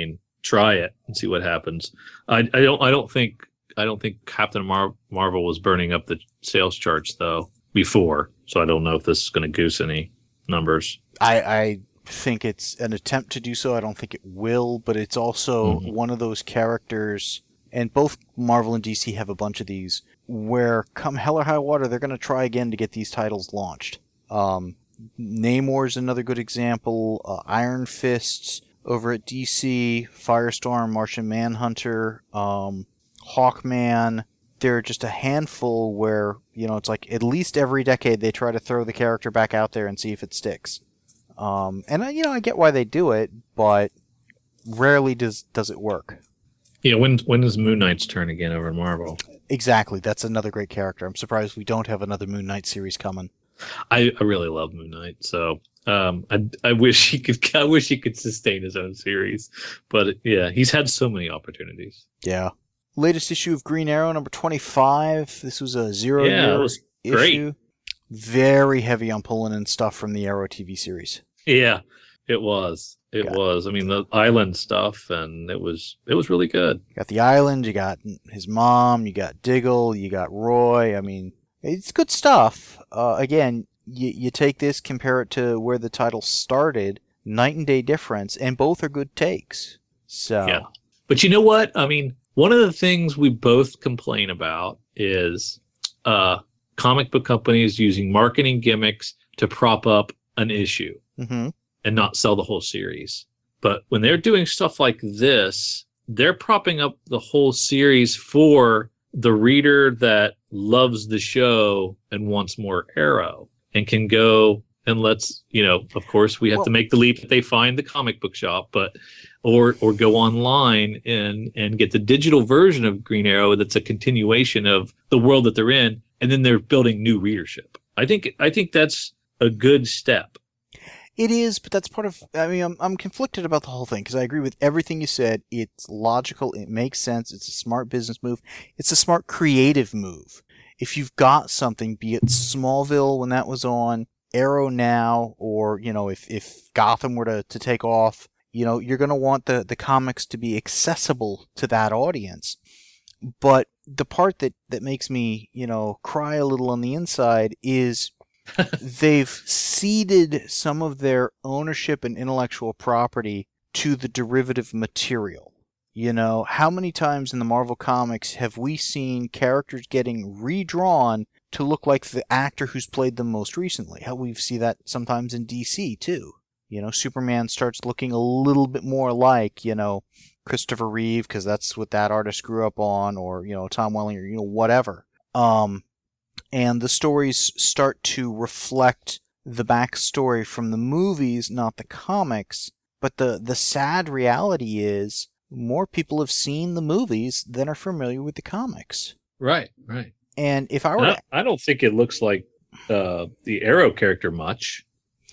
try it and see what happens. I, I don't I don't think I don't think Captain Mar- Marvel was burning up the sales charts though before, so I don't know if this is going to goose any numbers. I, I think it's an attempt to do so. I don't think it will, but it's also mm-hmm. one of those characters, and both Marvel and D C have a bunch of these, where come hell or high water, they're going to try again to get these titles launched. Um, Namor's another good example. Uh, Iron Fists over at D C, Firestorm, Martian Manhunter, um, Hawkman. There are just a handful where, you know, it's like at least every decade they try to throw the character back out there and see if it sticks. Um, and, I, you know, I get why they do it, but rarely does does it work. Yeah, when when is Moon Knight's turn again over in Marvel? Exactly. That's another great character. I'm surprised we don't have another Moon Knight series coming. I, I really love Moon Knight, so um, I I wish he could I wish he could sustain his own series, but yeah, he's had so many opportunities. Yeah. Latest issue of Green Arrow, number twenty-five. This was a zero yeah, year it was great. issue. Very heavy on pulling in stuff from the Arrow T V series. Yeah, it was. It got was. I mean, the island stuff, and it was it was really good. You got the island, you got his mom, you got Diggle, you got Roy. I mean, it's good stuff. Uh, again, you, you take this, compare it to where the title started, night and day difference, and both are good takes. So, yeah. But you know what? I mean, one of the things we both complain about is uh, comic book companies using marketing gimmicks to prop up an issue. Mm-hmm. And not sell the whole series. But when they're doing stuff like this, they're propping up the whole series for the reader that loves the show and wants more Arrow and can go and let's, you know, of course we have well, to make the leap that they find the comic book shop, but or or go online and and get the digital version of Green Arrow that's a continuation of the world that they're in, and then they're building new readership. I think I think that's a good step. It is, but that's part of, I mean, I'm, I'm conflicted about the whole thing, because I agree with everything you said. It's logical, it makes sense, it's a smart business move, it's a smart creative move. If you've got something, be it Smallville when that was on, Arrow now, or, you know, if, if Gotham were to, to take off, you know, you're going to want the, the comics to be accessible to that audience. But the part that, that makes me, you know, cry a little on the inside is they've ceded some of their ownership and intellectual property to the derivative material. You know, how many times in the Marvel Comics have we seen characters getting redrawn to look like the actor who's played them most recently? How we see that sometimes in D C, too. You know, Superman starts looking a little bit more like, you know, Christopher Reeve, because that's what that artist grew up on, or, you know, Tom Welling, or, you know, whatever. Um... And the stories start to reflect the backstory from the movies, not the comics. But the, the sad reality is more people have seen the movies than are familiar with the comics. Right, right. And if I were I, to... I don't think it looks like uh, the Arrow character much.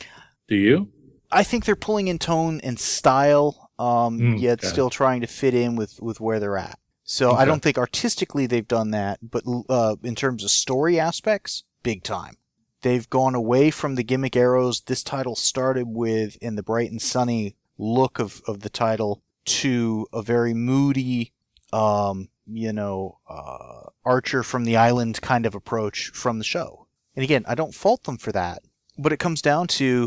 Do you? I think they're pulling in tone and style, um, mm, yet okay. still trying to fit in with, with where they're at. So okay. I don't think artistically they've done that, but uh, in terms of story aspects, big time. They've gone away from the gimmick arrows this title started with in the bright and sunny look of, of the title to a very moody, um, you know, uh, Archer from the Island kind of approach from the show. And again, I don't fault them for that, but it comes down to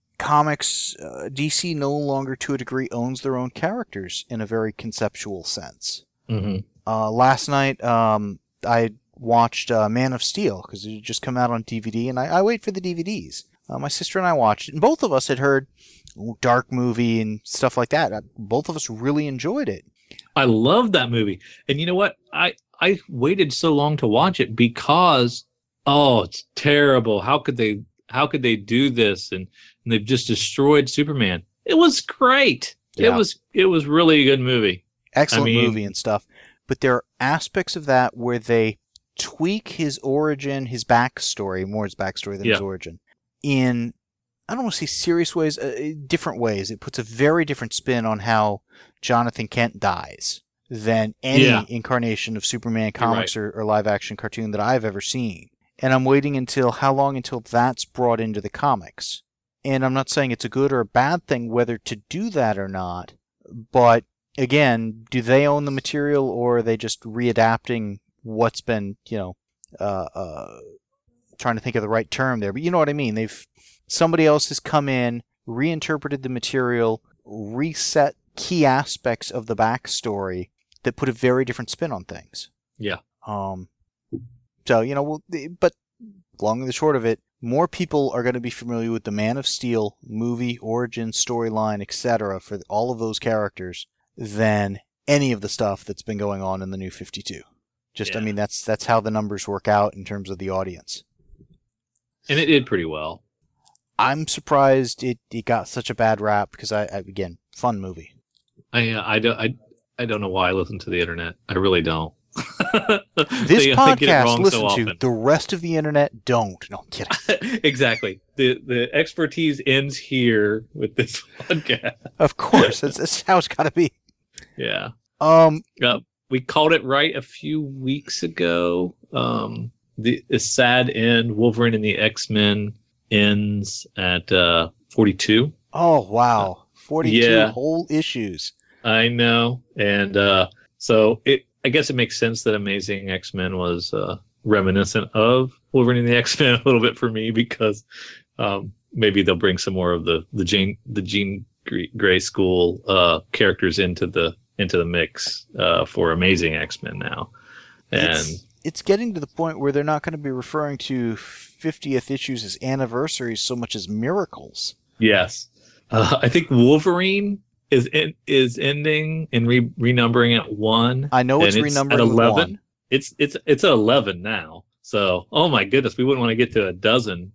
comics, uh, D C no longer to a degree owns their own characters in a very conceptual sense. Mm-hmm. Uh, last night, um, I watched uh, Man of Steel because it had just come out on D V D, and I, I wait for the D V Ds. Uh, my sister and I watched it, and both of us had heard oh, dark movie and stuff like that. Both of us really enjoyed it. I love that movie, and you know what? I I waited so long to watch it because oh, it's terrible. How could they? How could they do this? And, and they've just destroyed Superman. It was great. Yeah. It was it was really a good movie. Excellent I mean, movie and stuff, but there are aspects of that where they tweak his origin, his backstory, more his backstory than yeah. his origin, in, I don't want to say serious ways, uh, different ways. It puts a very different spin on how Jonathan Kent dies than any yeah. incarnation of Superman comics right. or, or live-action cartoon that I've ever seen. And I'm waiting until, how long until that's brought into the comics? And I'm not saying it's a good or a bad thing whether to do that or not, but again, do they own the material, or are they just readapting what's been, you know, uh, uh, trying to think of the right term there, but you know what I mean. They've somebody else has come in, reinterpreted the material, reset key aspects of the backstory that put a very different spin on things. Yeah. Um. So you know, well, but long and the short of it, more people are going to be familiar with the Man of Steel movie, origin, storyline, et cetera for all of those characters than any of the stuff that's been going on in the New fifty-two. Just, yeah. I mean, that's that's how the numbers work out in terms of the audience. And it did pretty well. I'm surprised it, it got such a bad rap because, I, I again, fun movie. I, uh, I, don't, I, I don't know why I listen to the internet. I really don't. This they, podcast, they listen so to. The rest of the internet don't. No, I'm kidding. Exactly. The the expertise ends here with this podcast. Of course. That's, that's how it's got to be. Yeah. Um. Uh, we called it right a few weeks ago. Um. The, the sad end, Wolverine and the X-Men ends at uh, forty-two. Oh, wow. forty-two yeah. whole issues. I know. And uh, so it, I guess it makes sense that Amazing X-Men was uh, reminiscent of Wolverine and the X-Men a little bit for me, because um, maybe they'll bring some more of the, the Jean the Jean Grey School uh, characters into the into the mix uh, for Amazing X-Men now. And it's- It's getting to the point where they're not going to be referring to fiftieth issues as anniversaries so much as miracles. Yes. Uh, I think Wolverine is in, is ending and re, renumbering at one. I know it's, it's renumbering at eleven. with one. It's, it's, it's at eleven now. So, oh my goodness, we wouldn't want to get to a dozen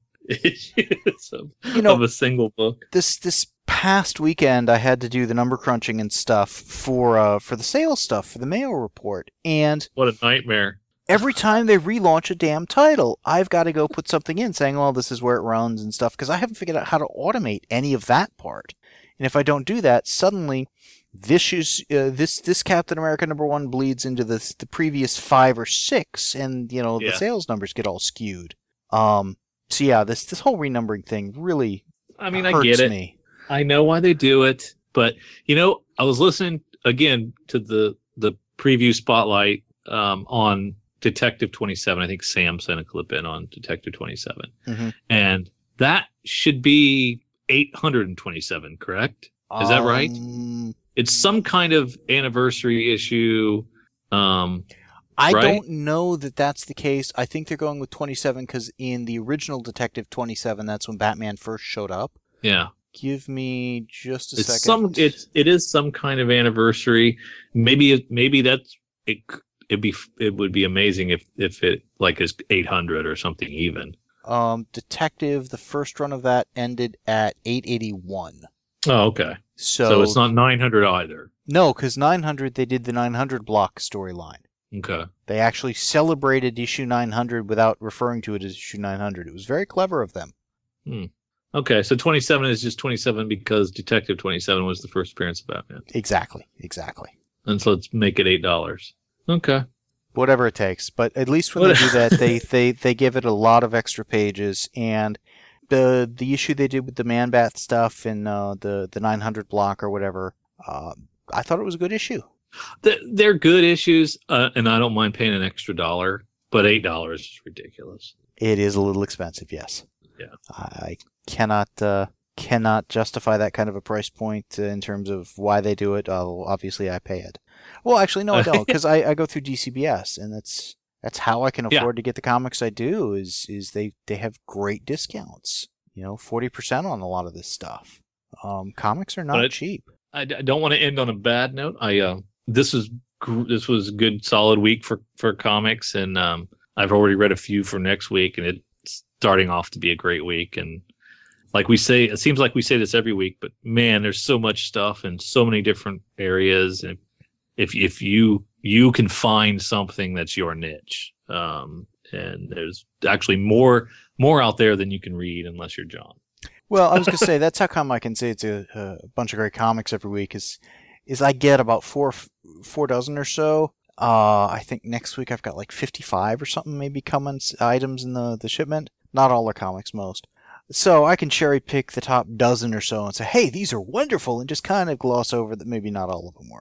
issues of, you know, of a single book. This this past weekend, I had to do the number crunching and stuff for uh, for the sales stuff, for the Mayo report. And what a nightmare. Every time they relaunch a damn title, I've got to go put something in saying, well, this is where it runs and stuff, because I haven't figured out how to automate any of that part. And if I don't do that, suddenly this is uh, this this Captain America number one bleeds into the the previous five or six, and you know yeah. the sales numbers get all skewed. Um, so yeah, this this whole renumbering thing really I mean, hurts I get it. me. I know why they do it, but you know, I was listening again to the the preview spotlight um, on Detective twenty-seven. I think Sam sent a clip in on Detective twenty-seven. Mm-hmm. And that should be eight hundred twenty-seven, correct? Is that right? Um, It's some kind of anniversary issue. Um, I right? don't know that that's the case. I think they're going with twenty-seven because in the original Detective twenty-seven, that's when Batman first showed up. Yeah. Give me just a it's second. Some, it's, it is some kind of anniversary. Maybe, it, maybe that's, it, It'd be it would be amazing if, if it like is eight hundred or something even. Um, Detective, the first run of that ended at eight eighty-one. Oh, okay. So, so it's not nine hundred either. No, because nine hundred they did the nine hundred block storyline. Okay. They actually celebrated issue nine hundred without referring to it as issue nine hundred. It was very clever of them. Hmm. Okay, so twenty-seven is just twenty-seven because Detective twenty-seven was the first appearance of Batman. Exactly. Exactly. And so let's make it eight dollars. Okay. Whatever it takes. But at least when they do that, they, they, they give it a lot of extra pages. And the the issue they did with the Man-Bat stuff and uh, the, the nine hundred block or whatever, uh, I thought it was a good issue. They're good issues, uh, and I don't mind paying an extra dollar, but eight dollars is ridiculous. It is a little expensive, yes. Yeah. I cannot uh, cannot justify that kind of a price point uh, in terms of why they do it. Uh, obviously, I pay it. Well, actually, no, I don't, because I, I go through D C B S, and that's that's how I can afford yeah. to get the comics I do. Is is they, they have great discounts. You know, forty percent on a lot of this stuff. Um, comics are not it, cheap. I, I don't want to end on a bad note. I uh, this was this was a good solid week for, for comics, and um, I've already read a few for next week, and it's starting off to be a great week. And like we say, it seems like we say this every week, but man, there's so much stuff in so many different areas, and if if you you can find something that's your niche, um, and there's actually more more out there than you can read unless you're John. Well, I was gonna say that's how come I can say it's a, a bunch of great comics every week. Is is I get about four four dozen or so. Uh, I think next week I've got like fifty-five or something maybe coming items in the the shipment. Not all are comics, most. So I can cherry pick the top dozen or so and say, hey, these are wonderful, and just kind of gloss over that maybe not all of them were.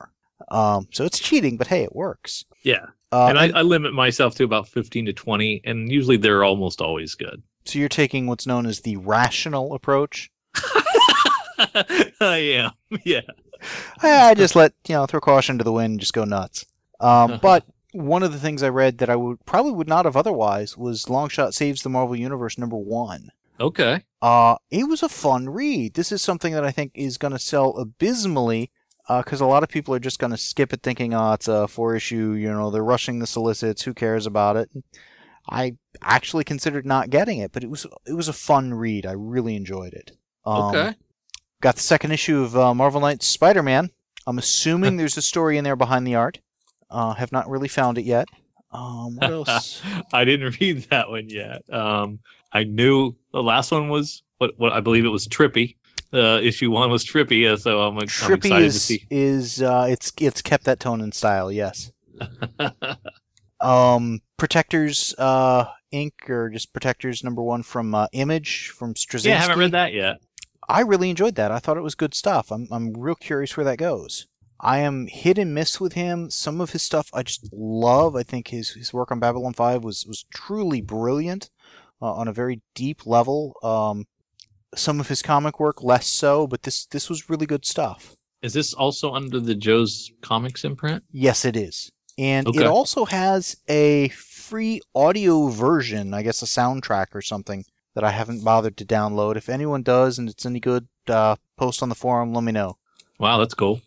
Um, so it's cheating, but hey, it works. Yeah. Uh, and I, I limit myself to about fifteen to twenty, and usually they're almost always good. So you're taking what's known as the rational approach? I am, yeah. I just let, you know, throw caution to the wind and just go nuts. Um, but one of the things I read that I would probably would not have otherwise was Longshot Saves the Marvel Universe number one. Okay. Uh, it was a fun read. This is something that I think is going to sell abysmally because uh, a lot of people are just going to skip it thinking, oh, it's a four-issue, you know, they're rushing the solicits, who cares about it? I actually considered not getting it, but it was it was a fun read. I really enjoyed it. Um, okay. Got the second issue of uh, Marvel Knights Spider-Man. I'm assuming there's a story in there behind the art. Uh, have not really found it yet. Um, what else? I didn't read that one yet. Um, I knew the last one was what what I believe it was Trippy. Uh, issue one was Trippy, uh, so I'm, I'm excited is, to see. is uh, it's it's kept that tone and style. Yes. um, Protectors uh, Incorporated or just Protectors number one from uh, Image from Straczynski. Yeah, I haven't read that yet. I really enjoyed that. I thought it was good stuff. I'm I'm real curious where that goes. I am hit and miss with him. Some of his stuff I just love. I think his, his work on Babylon five was, was truly brilliant uh, on a very deep level. Um, some of his comic work less so, but this this was really good stuff. Is this also under the Joe's Comics imprint? Yes, it is. And Okay. it also has a free audio version, I guess a soundtrack or something, that I haven't bothered to download. If anyone does and it's any good, uh, post on the forum, let me know. Wow, that's cool.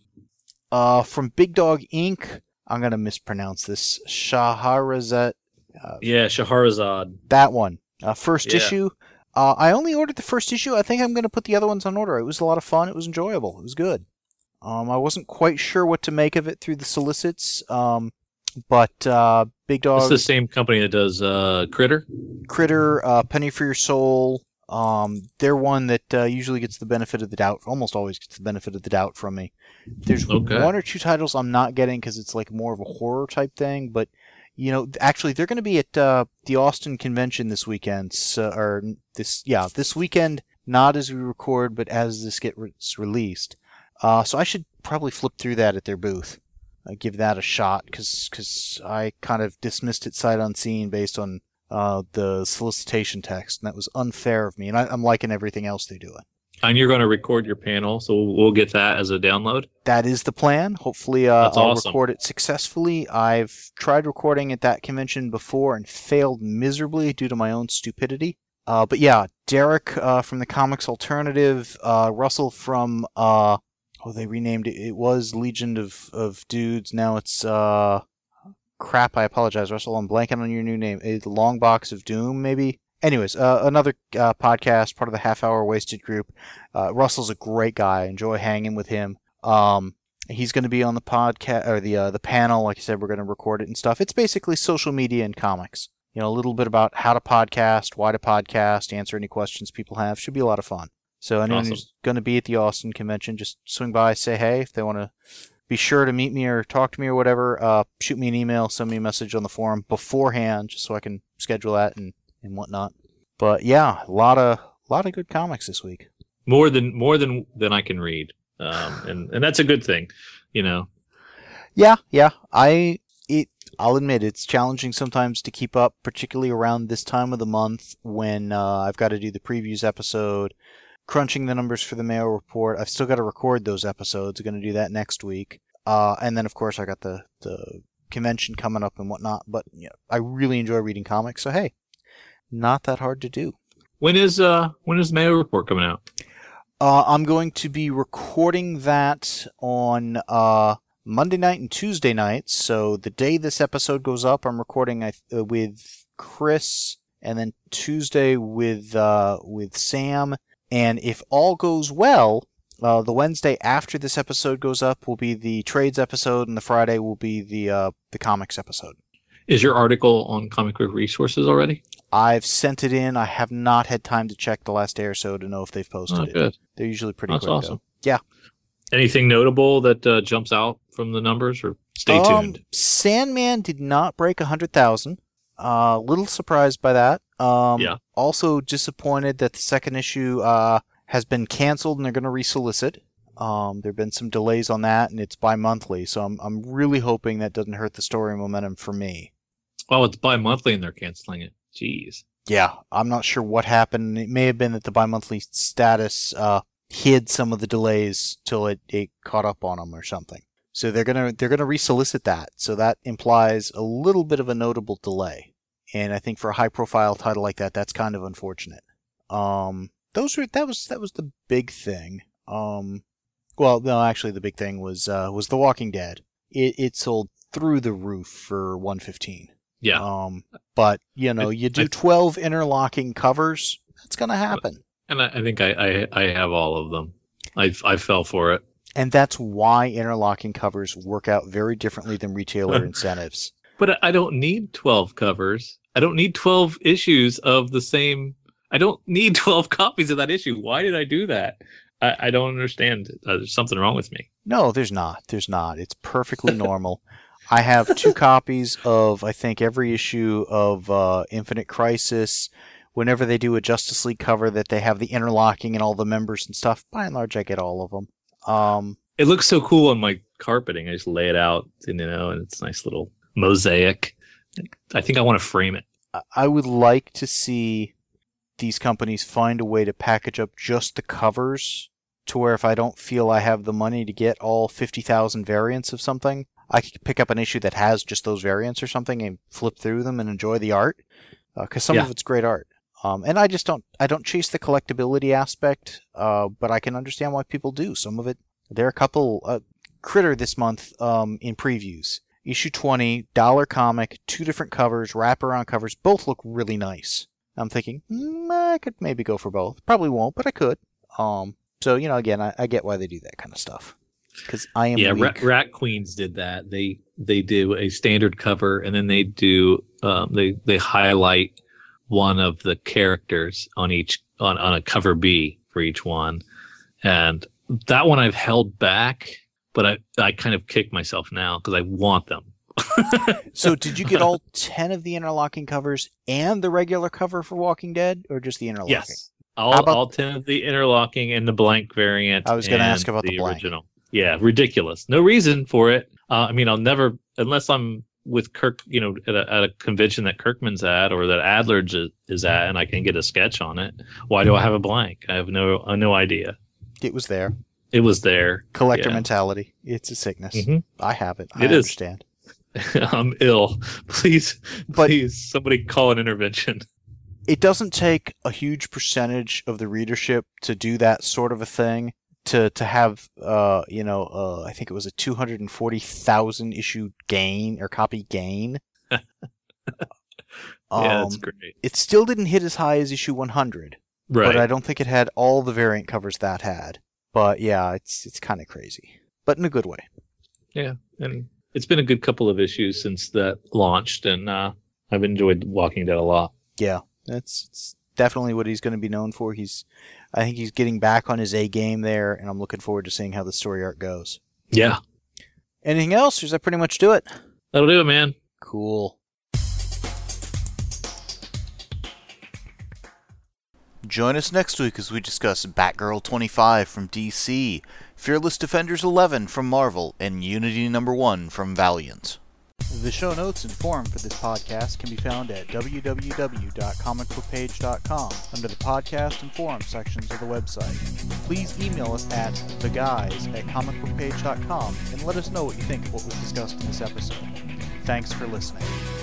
Uh, from Big Dog Incorporated, I'm going to mispronounce this, Shahrazad. Uh, Yeah, Shahrazad. that one. Uh, first Yeah. issue. Uh, I only ordered the first issue. I think I'm going to put the other ones on order. It was a lot of fun. It was enjoyable. It was good. Um, I wasn't quite sure what to make of it through the solicits, um, but uh, Big Dog... It's the same company that does uh, Critter? Critter, uh, Penny for Your Soul. Um, they're one that uh, usually gets the benefit of the doubt, almost always gets the benefit of the doubt from me. There's Okay. one or two titles I'm not getting because it's like more of a horror type thing, but you know, actually they're going to be at uh, the Austin convention this weekend, so, or this, yeah, this weekend, not as we record, but as this gets released. Uh, so I should probably flip through that at their booth, uh, give that a shot, because because I kind of dismissed it sight unseen based on uh, the solicitation text, and that was unfair of me, and I, I'm liking everything else they're doing. And you're going to record your panel, so we'll get that as a download? That is the plan. Hopefully uh, That's I'll awesome. record it successfully. I've tried recording at that convention before and failed miserably due to my own stupidity. Uh, but yeah, Derek uh, from the Comics Alternative, uh, Russell from, uh, oh, they renamed it. It was Legion of, of Dudes. Now it's, uh, crap, I apologize, Russell. I'm blanking on your new name. A Long Box of Doom, maybe? Anyways, uh, another uh, podcast, part of the Half Hour Wasted group. Uh, Russell's a great guy. I enjoy hanging with him. Um, he's going to be on the podcast or the uh, the panel. Like I said, we're going to record it and stuff. It's basically social media and comics. You know, a little bit about how to podcast, why to podcast, answer any questions people have. Should be a lot of fun. So anyone Awesome. who's going to be at the Austin convention, just swing by, say hey. If they want to be sure to meet me or talk to me or whatever, uh, shoot me an email, send me a message on the forum beforehand, just so I can schedule that and. and whatnot. But yeah, a lot of lot of good comics this week. More than more than than I can read, um, and and that's a good thing, you know. Yeah, yeah. I it. I'll admit it's challenging sometimes to keep up, particularly around this time of the month when uh, I've got to do the previews episode, crunching the numbers for the Mayo Report. I've still got to record those episodes. I'm going to do that next week, uh, and then of course I got the the convention coming up and whatnot. But you know, I really enjoy reading comics, so hey. Not that hard to do. When is uh when is Mayo Report coming out? Uh, I'm going to be recording that on uh, Monday night and Tuesday nights. So the day this episode goes up, I'm recording uh, with Chris, and then Tuesday with uh, with Sam. And if all goes well, uh, the Wednesday after this episode goes up will be the trades episode, and the Friday will be the uh, the comics episode. Is your article on Comic Book Resources already? I've sent it in. I have not had time to check the last day or so to know if they've posted Oh, it. good. They're usually pretty That's quick, awesome. though. Yeah. Anything notable that uh, jumps out from the numbers, or stay um, tuned? Sandman did not break one hundred thousand. A uh, little surprised by that. Um, Yeah. Also disappointed that the second issue uh, has been canceled and they're going to resolicit. Um, there have been some delays on that, and it's bi-monthly, so I'm I'm really hoping that doesn't hurt the story momentum for me. Oh, it's bi-monthly and they're canceling it. Jeez. Yeah, I'm not sure what happened. It may have been that the bi-monthly status uh, hid some of the delays till it, it caught up on them or something. So they're gonna they're gonna resolicit that. So that implies a little bit of a notable delay. And I think for a high-profile title like that, that's kind of unfortunate. Um, those were that was that was the big thing. Um, well, no, actually, the big thing was uh, was The Walking Dead. It it sold through the roof for one fifteen. Yeah. Um, but you know, you do twelve interlocking covers. That's gonna happen. And I, I think I, I I have all of them. I I fell for it. And that's why interlocking covers work out very differently than retailer incentives. But I don't need twelve covers. I don't need twelve issues of the same. I don't need twelve copies of that issue. Why did I do that? I, I don't understand. Uh, there's something wrong with me. No, there's not. There's not. It's perfectly normal. I have two copies of, I think, every issue of uh, Infinite Crisis. Whenever they do a Justice League cover that they have the interlocking and all the members and stuff, by and large, I get all of them. Um, it looks so cool on my carpeting. I just lay it out, and, you know, and it's a nice little mosaic. I think I want to frame it. I would like to see these companies find a way to package up just the covers to where if I don't feel I have the money to get all fifty thousand variants of something, I could pick up an issue that has just those variants or something and flip through them and enjoy the art. Because uh, some yeah. of it's great art. Um, and I just don't, I don't chase the collectability aspect, uh, but I can understand why people do. Some of it, there are a couple, uh, Critter this month um, in previews. Issue twenty, dollar comic, two different covers, wraparound covers, both look really nice. I'm thinking, mm, I could maybe go for both. Probably won't, but I could. Um, so, you know, again, I, I get why they do that kind of stuff. Because I am yeah, weak. Rat, Rat Queens did that. They they do a standard cover, and then they do um, they they highlight one of the characters on each on, on a cover B for each one, and that one I've held back, but I I kind of kick myself now because I want them. So did you get all ten of the interlocking covers and the regular cover for Walking Dead, or just the interlocking? Yes, all about, all ten of the interlocking and the blank variant. I was going to ask about the, the blank. original. Yeah, ridiculous. No reason for it. Uh, I mean, I'll never, unless I'm with Kirk, you know, at a, at a convention that Kirkman's at or that Adler is at, and I can get a sketch on it. Why do I have a blank? I have no, uh, no idea. It was there. It was there. Collector yeah. mentality. It's a sickness. Mm-hmm. I have it. I it understand. Is. I'm ill. Please, but please, somebody call an intervention. It doesn't take a huge percentage of the readership to do that sort of a thing. To to have uh you know uh I think it was a two hundred forty thousand issue gain or copy gain. yeah, um, that's great. It still didn't hit as high as issue one hundred, right? But I don't think it had all the variant covers that had. But yeah, it's it's kind of crazy, but in a good way. Yeah, and it's been a good couple of issues since that launched, and uh, I've enjoyed Walking Dead a lot. Yeah, that's it's definitely what he's going to be known for. He's I think he's getting back on his A game there, and I'm looking forward to seeing how the story arc goes. Yeah. Anything else, or does that pretty much do it? That'll do it, man. Cool. Join us next week as we discuss Batgirl twenty-five from D C, Fearless Defenders eleven from Marvel, and Unity number one from Valiant. The show notes and forum for this podcast can be found at w w w dot comic book page dot com under the podcast and forum sections of the website. Please email us at the guys at comic book page dot com and let us know what you think of what was discussed in this episode. Thanks for listening.